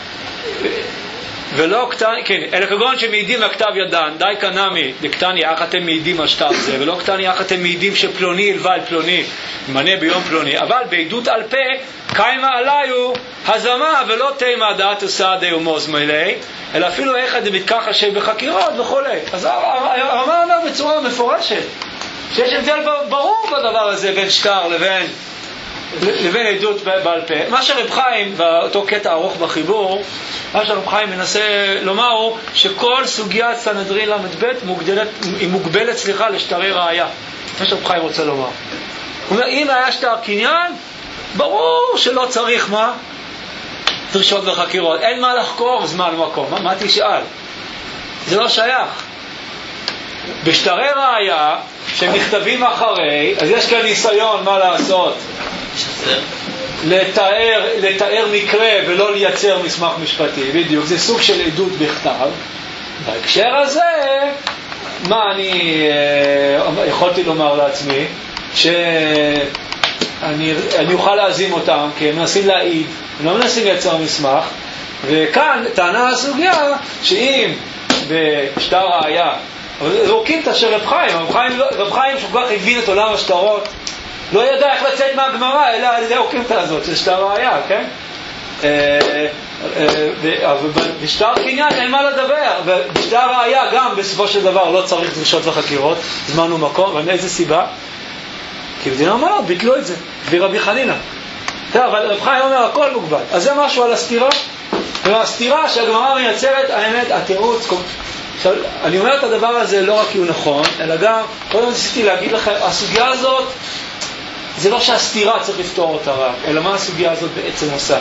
[SPEAKER 1] ולא קטני, כן, אלא כגון שמעידים מהכתב ידן, די קנמי, דקטני, איך אתם מעידים על שטר זה, ולא קטני, איך אתם מעידים שפלוני הלווה על פלוני, מנה ביום פלוני, אבל בעדות על פה, קיימה עליו הזמה, ולא תימה דעת וסעדי ומוז מלאי, אלא אפילו איך זה מתכחה שבחקירות וכו'. אז הרמה אומר בצורה מפורשת, שיש הבדל ברור בדבר הזה בין שטר לבין, לבין עדות בעל פה. מה שרב חיים, באותו קטע ארוך בחיבור, מה שרב חיים מנסה לומר הוא שכל סוגיית סנהדרין למד ב' היא מוגבלת, סליחה, לשטרי ראיה. מה שרב חיים רוצה לומר. הוא אומר, אם היה שטר קניין, ברור שלא צריך מה? דרישות וחקירות. אין מה לחקור זמן ומקום. מה, מה תשאל? זה לא שייך. בשטרי ראיה, שנכתבים אחרי, אז יש כאן ניסיון מה לעשות. לתאר, לתאר מקרה ולא לייצר מסמך משפטי, בדיוק, זה סוג של עדות בכתב. בהקשר הזה, מה אני אה, יכולתי לומר לעצמי? שאני אני אוכל להזים אותם, כי הם מנסים להעיד, הם לא מנסים לייצר מסמך, וכאן טענה הסוגיה שאם בשטר ראיה, רוקים את אשר רב חיים, רב חיים, רב חיים שכל כך הבין את עולם השטרות, לא ידע איך לצאת מהגמרא, אלא על ידי הוקים הזאת של שטר ראיה, כן? בשטר קניין אין מה לדבר, ובשטר ראיה גם בסופו של דבר לא צריך דרישות וחקירות, זמן ומקום, אבל איזה סיבה? כי בדיני אמנות ביטלו את זה, ברבי חנינא. אבל רב חיים אומר הכל מוגבל, אז זה משהו על הסתירה, והסתירה שהגמרא מייצרת, האמת, התירוץ, עכשיו, אני אומר את הדבר הזה לא רק כי הוא נכון, אלא גם, קודם ניסיתי להגיד לכם, הסוגיה הזאת, זה לא שהסתירה צריך לפתור אותה רק, אלא מה הסוגיה הזאת בעצם עושה?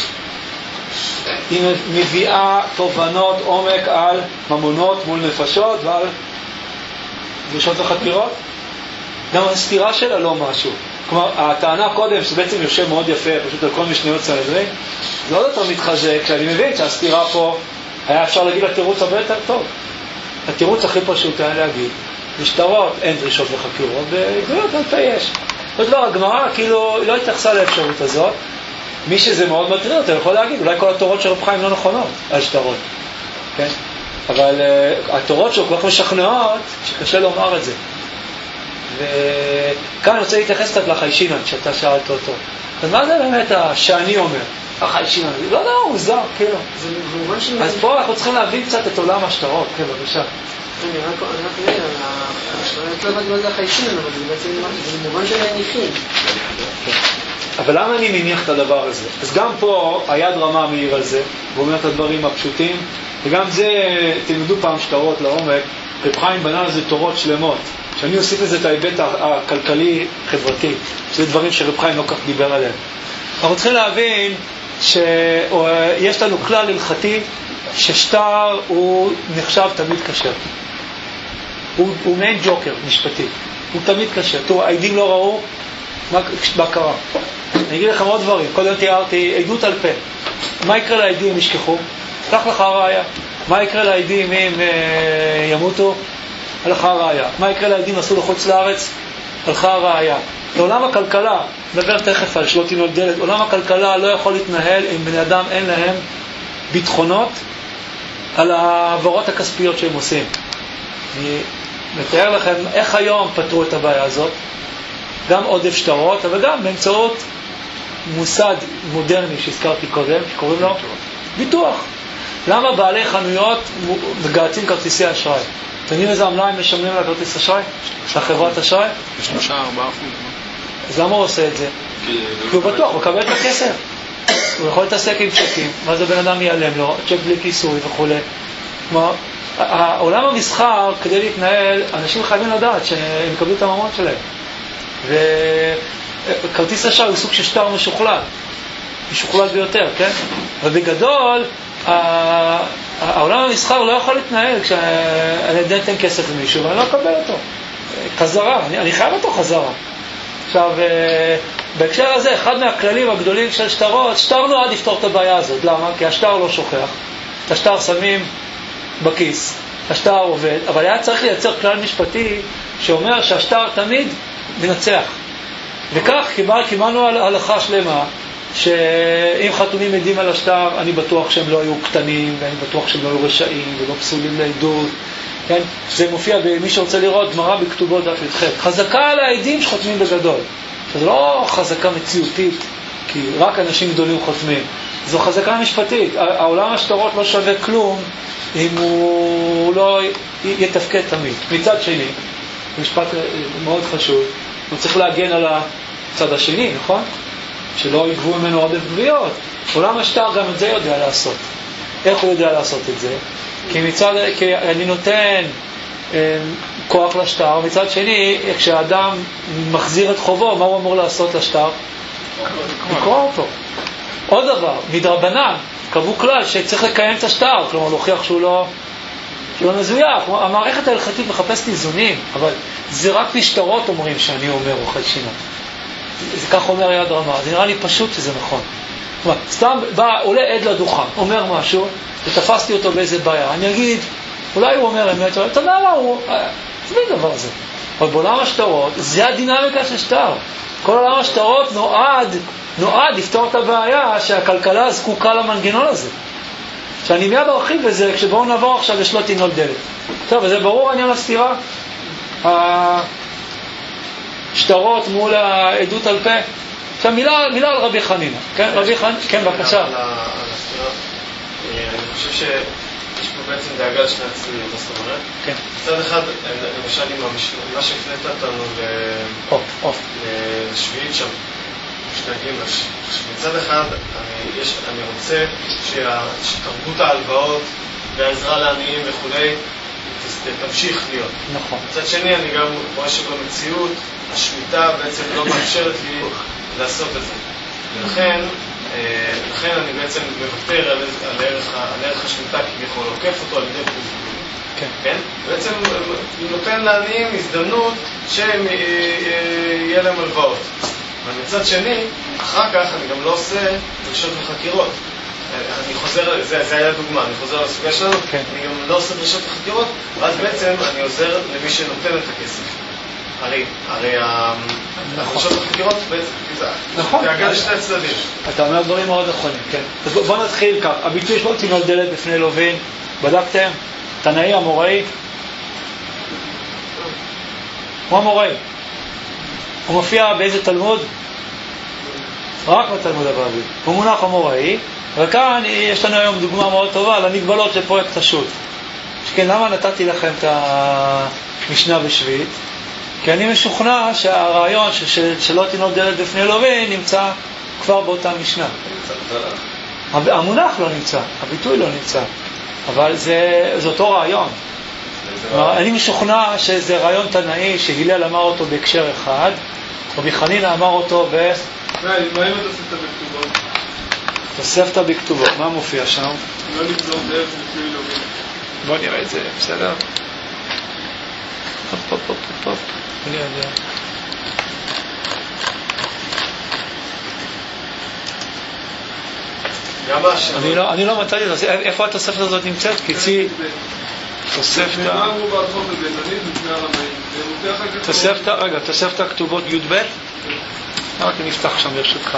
[SPEAKER 1] היא מביאה תובנות עומק על ממונות מול נפשות ועל דרישות וחקירות. גם הסתירה שלה לא משהו. כלומר, הטענה קודם, שבעצם יושב מאוד יפה, פשוט על כל משניות סנהדרין, זה עוד יותר מתחזק, כשאני מבין שהסתירה פה, היה אפשר להגיד לתירוץ הרבה יותר טוב. התירוץ הכי פשוט היה להגיד, בשטרות אין דרישות וחקירות, ועדויות אין יש. זאת לא, הגמרא כאילו לא התייחסה לאפשרות הזאת. מי שזה מאוד מטריד, אתה יכול להגיד, אולי כל התורות של רב חיים לא נכונות על שטרות. כן? אבל uh, התורות שלו כל כך משכנעות, שקשה לומר את זה. וכאן אני רוצה להתייחס קצת לחיישינן, שאתה שאלת אותו. אז מה זה באמת שאני אומר? החיישינן, לא יודע, הוא זר, כאילו. אז פה אנחנו צריכים להבין קצת את עולם השטרות, כן, בבקשה.
[SPEAKER 8] אני רק אומר, השטרות לא יודעת מה זה החיישינן, אבל זה בעצם מובן של הניחים.
[SPEAKER 1] אבל למה אני מניח את הדבר הזה? אז גם פה היד רמה מעיר על זה, הוא אומר את הדברים הפשוטים, וגם זה, תלמדו פעם שטרות לעומק, רב חיים בנה על זה תורות שלמות, שאני אוסיף לזה את ההיבט הכלכלי-חברתי, שזה דברים שרב חיים לא כך דיבר עליהם. אנחנו צריכים להבין שיש לנו כלל הלכתי, ששטר הוא נחשב תמיד קשר. הוא, הוא מעין ג'וקר משפטי, הוא תמיד קשר. תראו, העדים לא ראו, מה, מה קרה? אני אגיד לכם עוד דברים. קודם תיארתי עדות על פה. מה יקרה לעדים אם ישכחו? קח לך ראיה. מה יקרה לעדים אם אה, ימותו? הלכה ראיה. מה יקרה לעדים עשו לחוץ לארץ? הלכה ראיה. לעולם הכלכלה, נדבר תכף על שלא תינול דלת, עולם הכלכלה לא יכול להתנהל אם בני אדם אין להם ביטחונות על העברות הכספיות שהם עושים. אני מתאר לכם איך היום פתרו את הבעיה הזאת, גם עודף שטרות, אבל גם באמצעות מוסד מודרני שהזכרתי קודם, שקוראים לו ביטוח. למה בעלי חנויות מגהצים כרטיסי אשראי? אתם יודעים איזה עמלה הם משלמים על הכרטיס אשראי? לחברת אשראי?
[SPEAKER 5] בשלושה, ארבעה אחוז.
[SPEAKER 1] אז למה הוא עושה את זה? כי הוא בטוח, הוא מקבל את הכסף. הוא יכול להתעסק עם צ'קים, ואז הבן אדם ייעלם לו, צ'ק בלי כיסוי וכו'. כלומר, העולם המסחר, כדי להתנהל, אנשים חייבים לדעת שהם יקבלו את הממון שלהם. וכרטיס אשראי הוא סוג של שטר משוכלל, משוכלל ביותר, כן? ובגדול, העולם המסחר לא יכול להתנהל כשאני אתן כסף למישהו ואני לא אקבל אותו חזרה, אני, אני חייב אותו חזרה. עכשיו, בהקשר הזה, אחד מהכללים הגדולים של שטרות, שטר נועד לפתור את הבעיה הזאת. למה? כי השטר לא שוכח, את השטר שמים בכיס, השטר עובד, אבל היה צריך לייצר כלל משפטי שאומר שהשטר תמיד מנצח. וכך קיבלנו הלכה שלמה, שאם חתונים עדים על השטר, אני בטוח שהם לא היו קטנים, ואני בטוח שהם לא היו רשעים, ולא פסולים לעדות. כן? זה מופיע במי שרוצה לראות גמרא בכתובות דף י"ח. חזקה על העדים שחותמים בגדול. זה לא חזקה מציאותית, כי רק אנשים גדולים חותמים. זו חזקה משפטית. העולם השטרות לא שווה כלום אם הוא לא יתפקד תמיד. מצד שני, משפט מאוד חשוב, הוא צריך להגן על הצד השני, נכון? שלא יגבו ממנו עודף גביעות. עולם השטר גם את זה יודע לעשות. איך הוא יודע לעשות את זה? כי מצד, כי אני נותן אה, כוח לשטר, מצד שני, כשאדם מחזיר את חובו, מה הוא אמור לעשות לשטר? לקרוא אותו. עוד דבר, מדרבנן, קבעו כלל שצריך לקיים את השטר, כלומר להוכיח שהוא לא, כאילו מזויף, המערכת ההלכתית מחפשת איזונים, אבל זה רק משטרות אומרים שאני אומר אוכל שינה. זה כך אומר יד רמה, זה נראה לי פשוט שזה נכון. כלומר, סתם בא, עולה עד לדוכן, אומר משהו, ותפסתי אותו באיזה בעיה, אני אגיד, אולי הוא אומר אמת, אתה יודע מה הוא, זה מי דבר זה. אבל בעולם השטרות, זה הדינמיקה של שטר. כל עולם השטרות נועד, נועד לפתור את הבעיה שהכלכלה זקוקה למנגנון הזה. שאני מיד ארחיב בזה, כשבואו נעבור עכשיו לשלא תינול דלת. טוב, וזה ברור עניין הסתירה? השטרות מול העדות על פה. עכשיו, מילה, מילה על רבי חנינה. כן, רבי חנינה, כן, בבקשה.
[SPEAKER 4] על הסתירה, אני חושב שיש פה בעצם דאגה לשני הצדדים, מה זאת אומרת?
[SPEAKER 1] כן.
[SPEAKER 4] מצד אחד, למשל עם מה שהפנית אותנו לשביעית שם, משתגעים, מצד אחד אני, יש, אני רוצה שתרבות ההלוואות והעזרה לעניים וכולי תמשיך להיות.
[SPEAKER 1] נכון.
[SPEAKER 4] מצד שני אני גם רואה שבמציאות השמיטה בעצם לא מאפשרת לי לעשות את זה. ולכן לכן אני בעצם מוותר על, על, ערך, על ערך השמיטה כביכול, עוקף אותו על ידי פוזיטיבי. כן. כן? בעצם נותן לעניים הזדמנות שהם יהיה להם הלוואות. ומצד שני, אחר כך אני גם לא עושה דרישות וחקירות. אני חוזר, זה, זה היה דוגמה, אני חוזר על הסוגיה שלנו, okay. אני גם לא עושה דרישות וחקירות, ואז בעצם אני עוזר למי שנותן את הכסף. הרי, הרי הדרישות וחקירות בעצם,
[SPEAKER 1] נכון.
[SPEAKER 4] זה הגע לשני הצדדים.
[SPEAKER 1] אתה אומר דברים מאוד נכונים, כן. אז בוא נתחיל כך, הביטוי שלא תינול דלת בפני לווין, בדקתם? תנאי המוראי? הוא המוראי. הוא מופיע באיזה תלמוד? רק בתלמוד הבבלי. הוא מונח המוראי, וכאן יש לנו היום דוגמה מאוד טובה למגבלות של פרויקט השו"ת. שכן, למה נתתי לכם את המשנה בשביעית? כי אני משוכנע שהרעיון של, שלא תינול דלת בפני לווין נמצא כבר באותה משנה. המונח לא נמצא, הביטוי לא נמצא, אבל זה, זה אותו רעיון. אני משוכנע שזה רעיון תנאי שהילל אמר אותו בהקשר אחד, רבי חנינה אמר אותו ב...
[SPEAKER 5] מה אם התוספתא בכתובות?
[SPEAKER 1] תוספתא בכתובות, מה מופיע שם?
[SPEAKER 5] לא לגזור דרך לפני לווין.
[SPEAKER 1] בוא נראה את זה, בסדר? פופ פופ פופ פופ. אני יודע. אני לא, אני לא מצאתי את זה. איפה התוספתא הזאת נמצאת? קיצי... תוספתא... תוספתא, רגע, תוספתא כתובות י' ב'? רק נפתח שם ברשותך.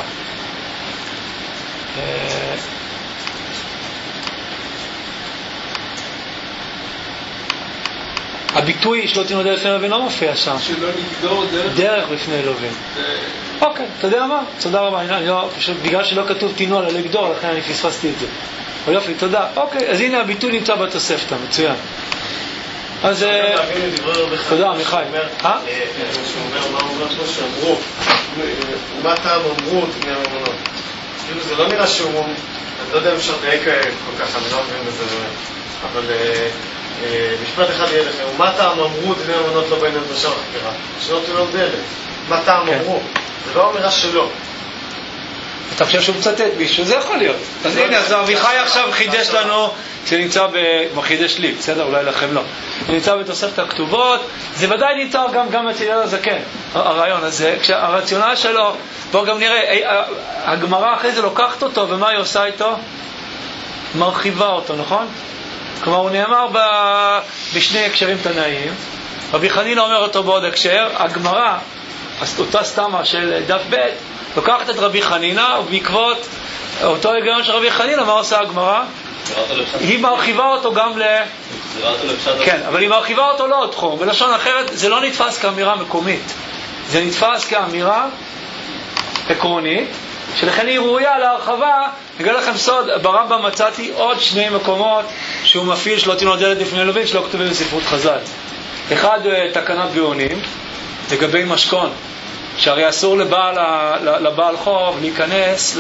[SPEAKER 1] הביטוי שלא תינול דלת בפני לווין לא מופיע שם.
[SPEAKER 5] שלא נגדור דרך?
[SPEAKER 1] דרך בפני לווין. אוקיי, אתה יודע מה? תודה רבה. בגלל שלא כתוב תינול על לגדור, לכן אני פספסתי את זה. יופי, תודה. אוקיי, אז הנה הביטוי נמצא בתוספתא, מצוין. אז... תודה, מיכאל.
[SPEAKER 4] אה? שהוא אומר, מה הוא אומר פה שאמרו, מה טעם אמרו תגני הממונות? כאילו זה לא נראה שהוא, אני לא יודע אם אפשר דייק כל כך, אני לא מבין בזה, אבל משפט אחד יהיה לכם, מה טעם אמרו תגני הממונות לא בעניין דרשה וחקירה? שלא תינול דלת. מה טעם אמרו? זה לא אמירה שלו.
[SPEAKER 1] אתה חושב שהוא מצטט מישהו? זה יכול להיות. אז הנה, אז אביחי עכשיו חידש לנו, שנמצא ב... חידש לי, בסדר? אולי לכם לא. נמצא בתוספת הכתובות, זה ודאי נמצא גם, גם אצל יד הזקן, הרעיון הזה. כשהרציונל שלו, בואו גם נראה, הגמרא אחרי זה לוקחת אותו, ומה היא עושה איתו? מרחיבה אותו, נכון? כלומר, הוא נאמר ב... בשני הקשרים תנאיים. רבי חנינה אומר אותו בעוד הקשר, הגמרא, אותה סתמה של דף ב', לוקחת את רבי חנינה, ובעקבות אותו היגיון של רבי חנינה, מה עושה הגמרא? היא מרחיבה אותו גם ל... כן, אבל היא מרחיבה אותו לא עוד תחום. בלשון אחרת, זה לא נתפס כאמירה מקומית. זה נתפס כאמירה עקרונית, שלכן היא ראויה להרחבה. נגלה לכם סוד, ברמב"ם מצאתי עוד שני מקומות שהוא מפעיל שלא תינול דלת לפני לווין, שלא כתובים בספרות חז"ל. אחד, תקנת גאונים, לגבי משכון. שהרי אסור לבעל, לבעל חוב להיכנס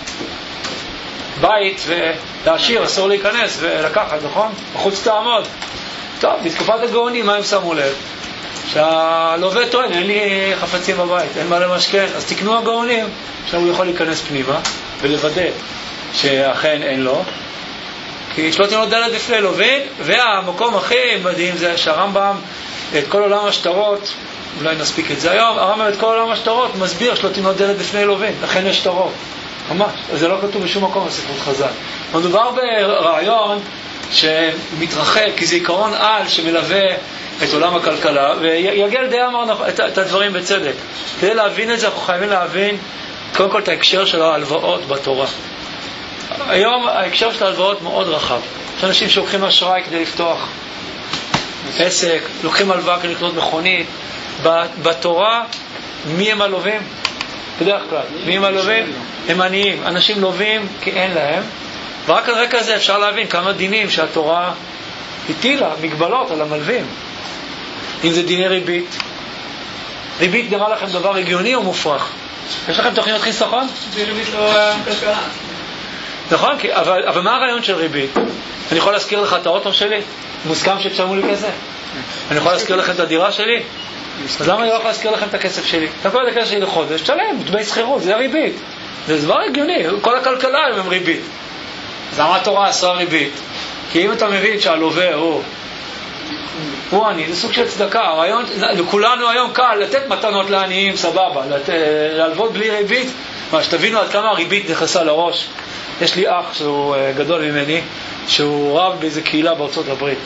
[SPEAKER 1] לבית ולהשאיר, אסור להיכנס ולקחת, נכון? בחוץ תעמוד. טוב, בתקופת הגאונים, מה הם שמו לב? שהלווה טוען, אין לי חפצים בבית, אין מה למשכן, אז תקנו הגאונים שהוא יכול להיכנס פנימה ולוודא שאכן אין לו. כי שלא תהיה לו דלת בפני לווין, והמקום הכי מדהים זה שהרמב"ם את כל עולם השטרות, אולי נספיק את זה היום, הרמב"ם את כל עולם השטרות מסביר שלא תהיה לו דלת בפני לווין, לכן יש שטרות. ממש, זה לא כתוב בשום מקום בספרות חז"ל. מדובר ברעיון שמתרחב, כי זה עיקרון על שמלווה את עולם הכלכלה, ויגל די אמר את, את הדברים בצדק. כדי להבין את זה, אנחנו חייבים להבין קודם כל את ההקשר של ההלוואות בתורה. היום ההקשר של ההלוואות מאוד רחב. יש אנשים שלוקחים אשראי כדי לפתוח עסק, לוקחים הלוואה כדי לקנות מכונית. בתורה, מי הם הלווים? בדרך כלל, מי הם הלווים? הם עניים. אנשים לווים כי אין להם. ורק על רקע הזה אפשר להבין כמה דינים שהתורה הטילה, מגבלות על המלווים. אם זה דיני ריבית. ריבית נראה לכם דבר הגיוני או מופרך? יש לכם תוכניות חיסכון?
[SPEAKER 2] זה ריבית לא כלכלה.
[SPEAKER 1] נכון, אבל, אבל מה הרעיון של ריבית? אני יכול להזכיר לך את האוטו שלי? מוסכם שתשלמו לי כזה? אני יכול להזכיר לכם את הדירה שלי? אז למה אני לא יכול להזכיר לכם את הכסף שלי? אתה קורא את הכסף שלי לחודש, תשלם, דמי שכירות, זה ריבית. זה דבר הגיוני, כל הכלכלה הם ריבית. אז למה התורה עשה ריבית? כי אם אתה מבין שהלווה הוא הוא עני, זה סוג של צדקה. הרעיון, לכולנו היום קל לתת מתנות לעניים, סבבה, לת... להלוות בלי ריבית. מה, שתבינו עד כמה הריבית נכנסה לראש. יש לי אח שהוא גדול ממני, שהוא רב באיזו קהילה בארצות הברית.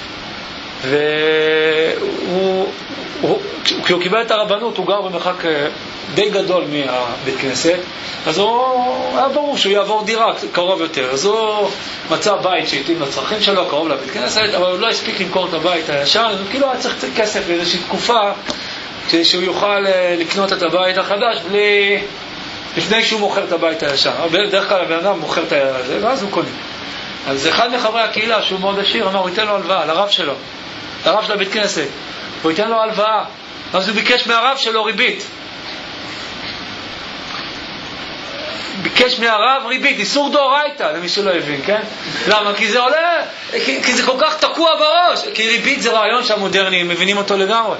[SPEAKER 1] והוא, כשהוא קיבל את הרבנות, הוא גר במרחק די גדול מהבית כנסת, אז הוא היה ברור שהוא יעבור דירה קרוב יותר. אז הוא מצא בית שהתאים לצרכים שלו, קרוב לבית כנסת, אבל הוא לא הספיק למכור את הבית הישן, אז הוא כאילו היה צריך כסף לאיזושהי תקופה, כדי שהוא יוכל לקנות את הבית החדש בלי... לפני שהוא מוכר את הבית הישן. בדרך כלל הבן אדם מוכר את זה, ואז הוא קונה. אז אחד מחברי הקהילה, שהוא מאוד עשיר, אמר, הוא ייתן לו הלוואה, לרב שלו, לרב של הבית כנסת. הוא ייתן לו הלוואה. אז הוא ביקש מהרב שלו ריבית. ביקש מהרב ריבית, איסור דאורייתא, למי שלא הבין, כן? למה? כי זה עולה, כי, כי זה כל כך תקוע בראש. כי ריבית זה רעיון שהמודרנים מבינים אותו לגמרי.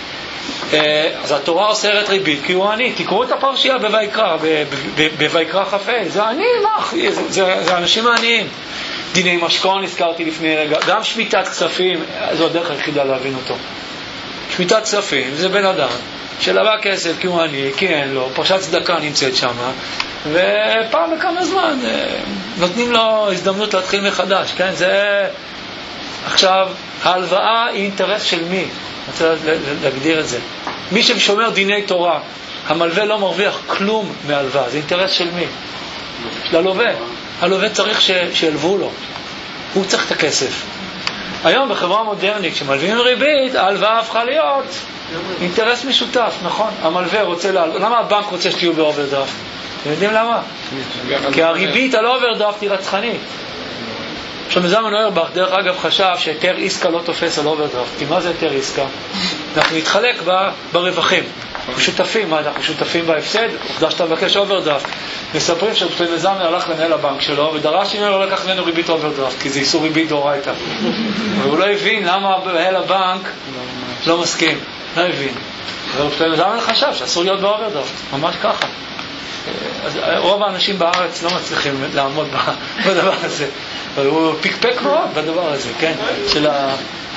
[SPEAKER 1] אז התורה אוסרת ריבית, כי הוא עני. תקראו את הפרשייה בויקרא, בויקרא כ"ה. זה עני, מה? זה, זה, זה אנשים העניים. דיני משכון, הזכרתי לפני רגע. גם שמיטת כספים, זו הדרך היחידה להבין אותו. שמיטת כספים, זה בן אדם שלבא כסף כי הוא עני, כי אין לו, פרשת צדקה נמצאת שם, ופעם בכמה זמן נותנים לו הזדמנות להתחיל מחדש, כן? זה... עכשיו, ההלוואה היא אינטרס של מי? אני רוצה להגדיר את זה. מי ששומר דיני תורה, המלווה לא מרוויח כלום מהלוואה, זה אינטרס של מי? של הלווה. הלווה צריך ש... שילוו לו. הוא צריך את הכסף. היום בחברה מודרנית, כשמלווים ריבית, ההלוואה הפכה להיות אינטרס משותף, נכון? המלווה רוצה להלווה. למה הבנק רוצה שתהיו באוברדרפט? אתם יודעים למה? כי הריבית על אוברדרפט היא רצחנית. עכשיו מזמן אוירבך, דרך אגב, חשב שהיתר עסקה לא תופס על אוברדרפט. כי מה זה היתר עסקה? אנחנו נתחלק ב, ברווחים. אנחנו שותפים, מה? אנחנו שותפים בהפסד, עובדה שאתה מבקש אוברדרפט. מספרים שרבי מזמן הלך לנהל הבנק שלו, ודרש ממנו לקח ממנו ריבית אוברדרפט, כי זה איסור ריבית דאורייתא. והוא לא הבין למה מנהל הבנק לא מסכים. לא הבין. ורבי מזמן חשב שאסור להיות באוברדרפט. ממש ככה. אז רוב האנשים בארץ לא מצליחים לעמוד בדבר הזה. אבל הוא פיקפק מאוד בדבר הזה, כן? של ה...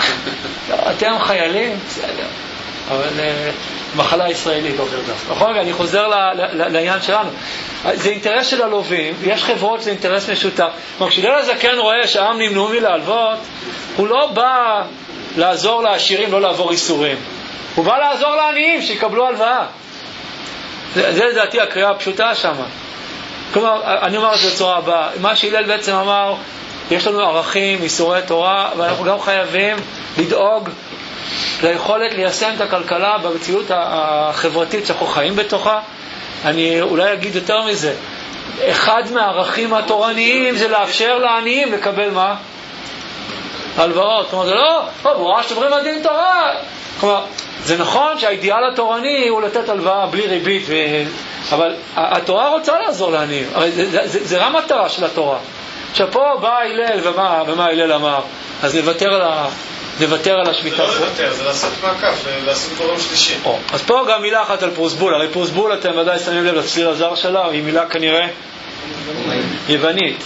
[SPEAKER 1] אתם חיילים, בסדר. אבל מחלה ישראלית אוברדרפט. נכון? אני חוזר לעניין שלנו. זה אינטרס של הלווים, יש חברות, זה אינטרס משותף. כלומר, כשליל הזקן רואה שהעם נמנעו מלהלוות, הוא לא בא לעזור לעשירים, לא לעבור איסורים. הוא בא לעזור לעניים שיקבלו הלוואה. זה, זה לדעתי הקריאה הפשוטה שם. כלומר, אני אומר את זה בצורה הבאה. מה שהלל בעצם אמר, יש לנו ערכים, איסורי תורה, ואנחנו גם חייבים לדאוג ליכולת ליישם את הכלכלה במציאות החברתית שאנחנו חיים בתוכה. אני אולי אגיד יותר מזה. אחד מהערכים התורניים זה לאפשר לעניים לקבל מה? הלוואות. כלומר, זה לא, הוא רואה שתברים על דין תורה. כלומר, זה נכון שהאידיאל התורני הוא לתת הלוואה בלי ריבית, ו... אבל התורה רוצה לעזור לעניים. זה, זה, זה, זה רם מטרה של התורה. עכשיו פה בא הלל, ומה, ומה הלל אמר? אז נוותר על, ה... נוותר על השמיטה.
[SPEAKER 4] זה לא לוותר, זה לעשות מעקף, לעשות גורם שלישי.
[SPEAKER 1] או, אז פה גם מילה אחת על פרוסבול. הרי פרוסבול, אתם ודאי שמים לב לצליל הזר שלה, היא מילה כנראה יוונית.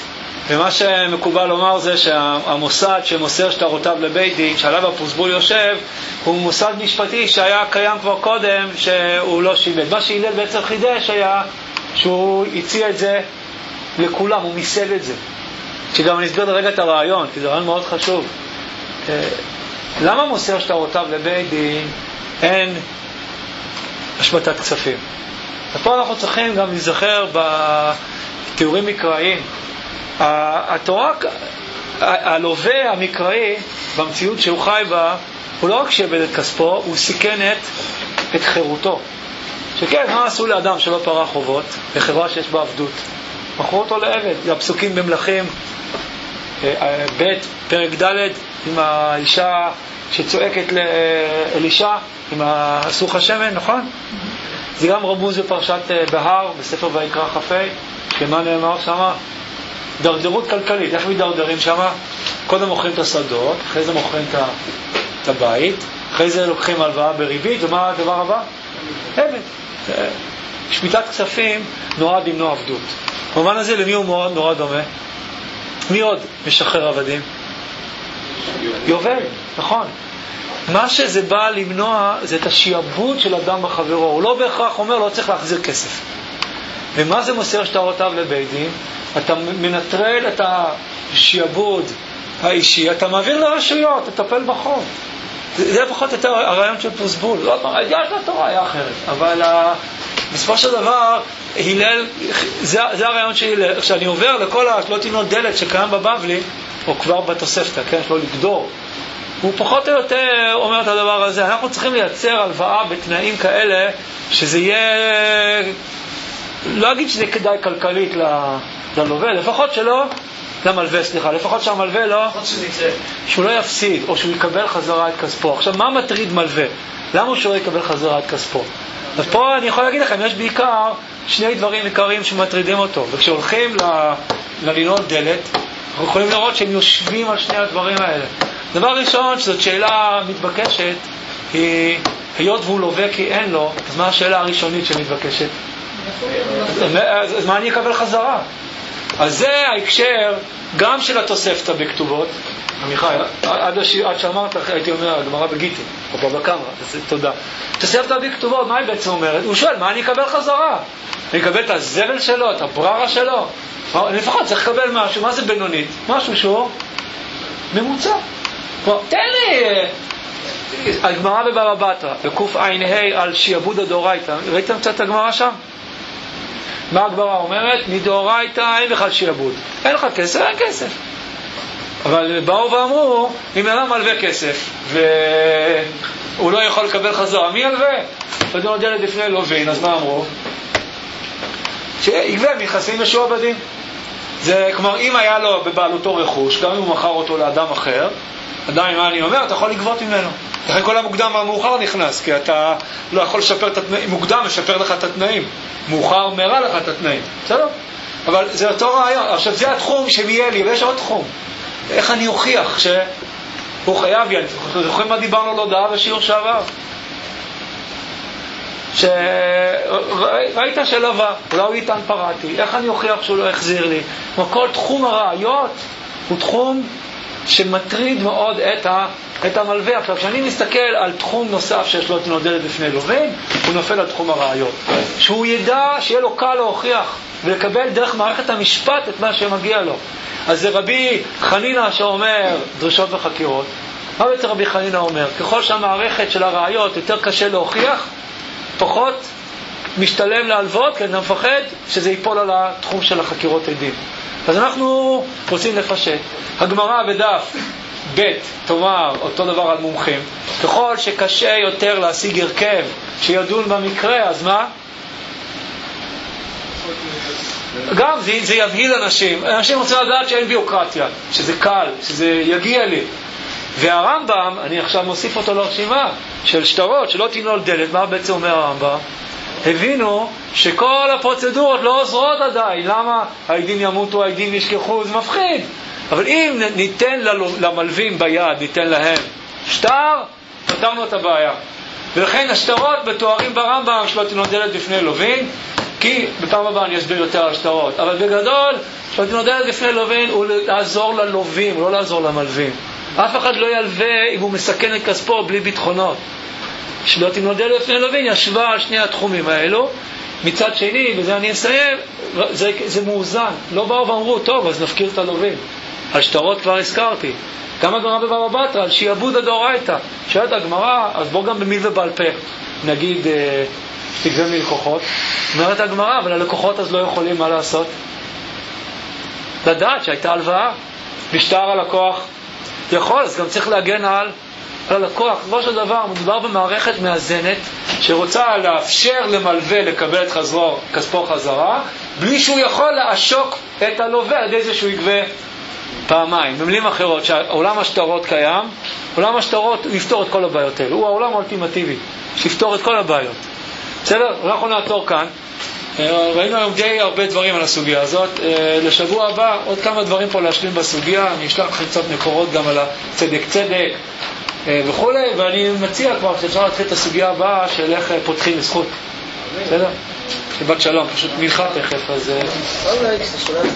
[SPEAKER 1] ומה שמקובל לומר זה שהמוסד שמוסר שטרותיו לבית דין, שעליו הפוסבול יושב, הוא מוסד משפטי שהיה קיים כבר קודם, שהוא לא שיבד. מה שהילל בעצם חידש היה שהוא הציע את זה לכולם, הוא מיסד את זה. שגם אני אסביר לרגע את הרעיון, כי זה רעיון מאוד חשוב. למה מוסר שטרותיו לבית דין אין השבתת כספים? ופה אנחנו צריכים גם להיזכר בתיאורים מקראיים. התורה, הלווה המקראי במציאות שהוא חי בה, הוא לא רק שאיבד את כספו, הוא סיכן את, את חירותו. שכן, מה עשו לאדם שלא פרע חובות בחברה שיש בה עבדות? מכרו אותו לעבד. זה הפסוקים במלכים ב' פרק ד' עם האישה שצועקת לאלישע עם הסוך השמן, נכון? זה גם רמוז בפרשת בהר בספר ויקרא כ"ה, שמה נאמר שמה? דרדרות כלכלית. איך מדרדרים שמה? קודם מוכרים את השדות, אחרי זה מוכרים את הבית, אחרי זה לוקחים הלוואה בריבית, ומה הדבר הבא? עבד. שמיטת כספים נועד למנוע עבדות. במובן הזה למי הוא מאוד נורא דומה? מי עוד משחרר עבדים? יובל, נכון. מה שזה בא למנוע זה את השיעבוד של אדם בחברו. הוא לא בהכרח אומר לא צריך להחזיר כסף. ומה זה מוסר שטרותיו לבית דין? אתה מנטרל את השיעבוד האישי, אתה מעביר לרשויות, תטפל בחוב. זה, זה לפחות את הרעיון של פוסבול. לא, יש לתורה היה אחרת, אבל בסופו של דבר הלל, זה, זה הרעיון של הלל. כשאני עובר לכל לא תינול דלת שקיים בבבלי, או כבר בתוספתא, כן, שלא לגדור, הוא פחות או יותר אומר את הדבר הזה. אנחנו צריכים לייצר הלוואה בתנאים כאלה שזה יהיה, לא אגיד שזה כדאי כלכלית ללווה, לפחות שלא, למלווה, סליחה, לפחות שהמלווה לא, שהוא לא יפסיד, או שהוא יקבל חזרה את כספו. עכשיו, מה מטריד מלווה? למה הוא שלא יקבל חזרה את כספו? אז פה אני יכול להגיד לכם, יש בעיקר שני דברים עיקריים שמטרידים אותו, וכשהולכים ללינול דלת, אנחנו יכולים לראות שהם יושבים על שני הדברים האלה. דבר ראשון, שזאת שאלה מתבקשת, היא, היות והוא לווה כי אין לו, אז מה השאלה הראשונית שמתבקשת? אז מה אני אקבל חזרה? אז זה ההקשר גם של התוספתא בכתובות. עמיחי, עד, עד שאמרת, הייתי אומר, הגמרא בגיטי, או בבא קמרא, תודה. תוספתא בכתובות, מה היא בעצם אומרת? הוא שואל, מה אני אקבל חזרה? אני אקבל את הזבל שלו, את הבררה שלו? לפחות צריך לקבל משהו, מה זה בינונית? משהו שהוא ממוצע. תן לי, הגמרא בבבא בתרא, בקוף עין ה' על שיעבוד הדאורייתא, ראיתם קצת את הגמרא שם? מה הגמרא אומרת? מדאורייתא אין בכלל שיעבוד. אין לך כסף, אין כסף. אבל באו ואמרו, אם אין מלווה כסף, והוא לא יכול לקבל חזרה, מי ילווה? פתאום דלת לפני לווין, אז מה אמרו? שיגבה מנכסים משועבדים. זה, כלומר, אם היה לו בבעלותו רכוש, גם אם הוא מכר אותו לאדם אחר, עדיין מה אני אומר? אתה יכול לגבות ממנו. לכן כל המוקדם והמאוחר נכנס, כי אתה לא יכול לשפר את התנאים. מוקדם משפר לך את התנאים, מאוחר מרע לך את התנאים. בסדר? אבל זה אותו רעיון. עכשיו זה התחום שמיה לי, ויש עוד תחום. איך אני אוכיח שהוא חייב לי? אתם זוכרים מה דיברנו על הודעה בשיעור שעבר? שראית שלווה, אולי הוא איתן פרעתי, איך אני אוכיח שהוא לא החזיר לי? כל תחום הראיות הוא תחום שמטריד מאוד את, ה, את המלווה. עכשיו, כשאני מסתכל על תחום נוסף שיש לו תנודלת בפני לווין, הוא נופל על תחום הראיות. שהוא ידע שיהיה לו קל להוכיח ולקבל דרך מערכת המשפט את מה שמגיע לו. אז זה רבי חנינה שאומר דרישות וחקירות. מה בעצם רבי חנינה אומר? ככל שהמערכת של הראיות יותר קשה להוכיח, פחות משתלם להלוות, כי אני מפחד שזה ייפול על התחום של החקירות עדים. אז אנחנו רוצים לפשט. הגמרא בדף ב' תאמר אותו דבר על מומחים. ככל שקשה יותר להשיג הרכב שידון במקרה, אז מה? גם זה, זה יבהיל אנשים. אנשים רוצים לדעת שאין ביוקרטיה, שזה קל, שזה יגיע לי. והרמב"ם, אני עכשיו מוסיף אותו לרשימה של שטרות, שלא תינול דלת. מה בעצם אומר הרמב"ם? הבינו שכל הפרוצדורות לא עוזרות עדיין. למה? העדים ימותו, העדים ישכחו, זה מפחיד. אבל אם ניתן למלווים ביד, ניתן להם שטר, פתרנו את הבעיה. ולכן השטרות בתוארים ברמב"ם שלא תינול דלת בפני לווין, כי בפעם הבאה אני אסביר יותר על שטרות. אבל בגדול, שבת נודדת לפני לווין הוא לעזור ללווים, לא לעזור למלווים. אף אחד לא ילווה אם הוא מסכן את כספו בלי ביטחונות. שבת נודדת לפני לווין ישבה על שני התחומים האלו. מצד שני, וזה אני אסיים, זה, זה מאוזן. לא באו ואמרו, טוב, אז נפקיר את הלווים. על שטרות כבר הזכרתי. גם הגמרא בבבא בתרא, על שיעבוד הדאורייתא. שואלת הגמרא, אז בוא גם במיל ובעל פה. נגיד, אה, תגבה מלקוחות. אומרת הגמרא, אבל הלקוחות אז לא יכולים מה לעשות? לדעת שהייתה הלוואה. משטר הלקוח יכול, אז גם צריך להגן על, על הלקוח. בראש הדבר, מדובר במערכת מאזנת, שרוצה לאפשר למלווה לקבל את חזרו, כספו חזרה, בלי שהוא יכול לעשוק את הלווה על ידי זה שהוא יגבה פעמיים. במילים אחרות, שעולם השטרות קיים, עולם השטרות הוא יפתור את כל הבעיות האלה. הוא העולם האולטימטיבי, שיפתור את כל הבעיות. בסדר? אנחנו נעצור כאן. ראינו היום די הרבה דברים על הסוגיה הזאת. לשבוע הבא עוד כמה דברים פה להשלים בסוגיה. אני אשלח לכם קצת מקורות גם על הצדק צדק וכו', ואני מציע כבר שאפשר להתחיל את הסוגיה הבאה של איך פותחים לזכות. בסדר? שבת שלום, פשוט מלכה תכף, אז...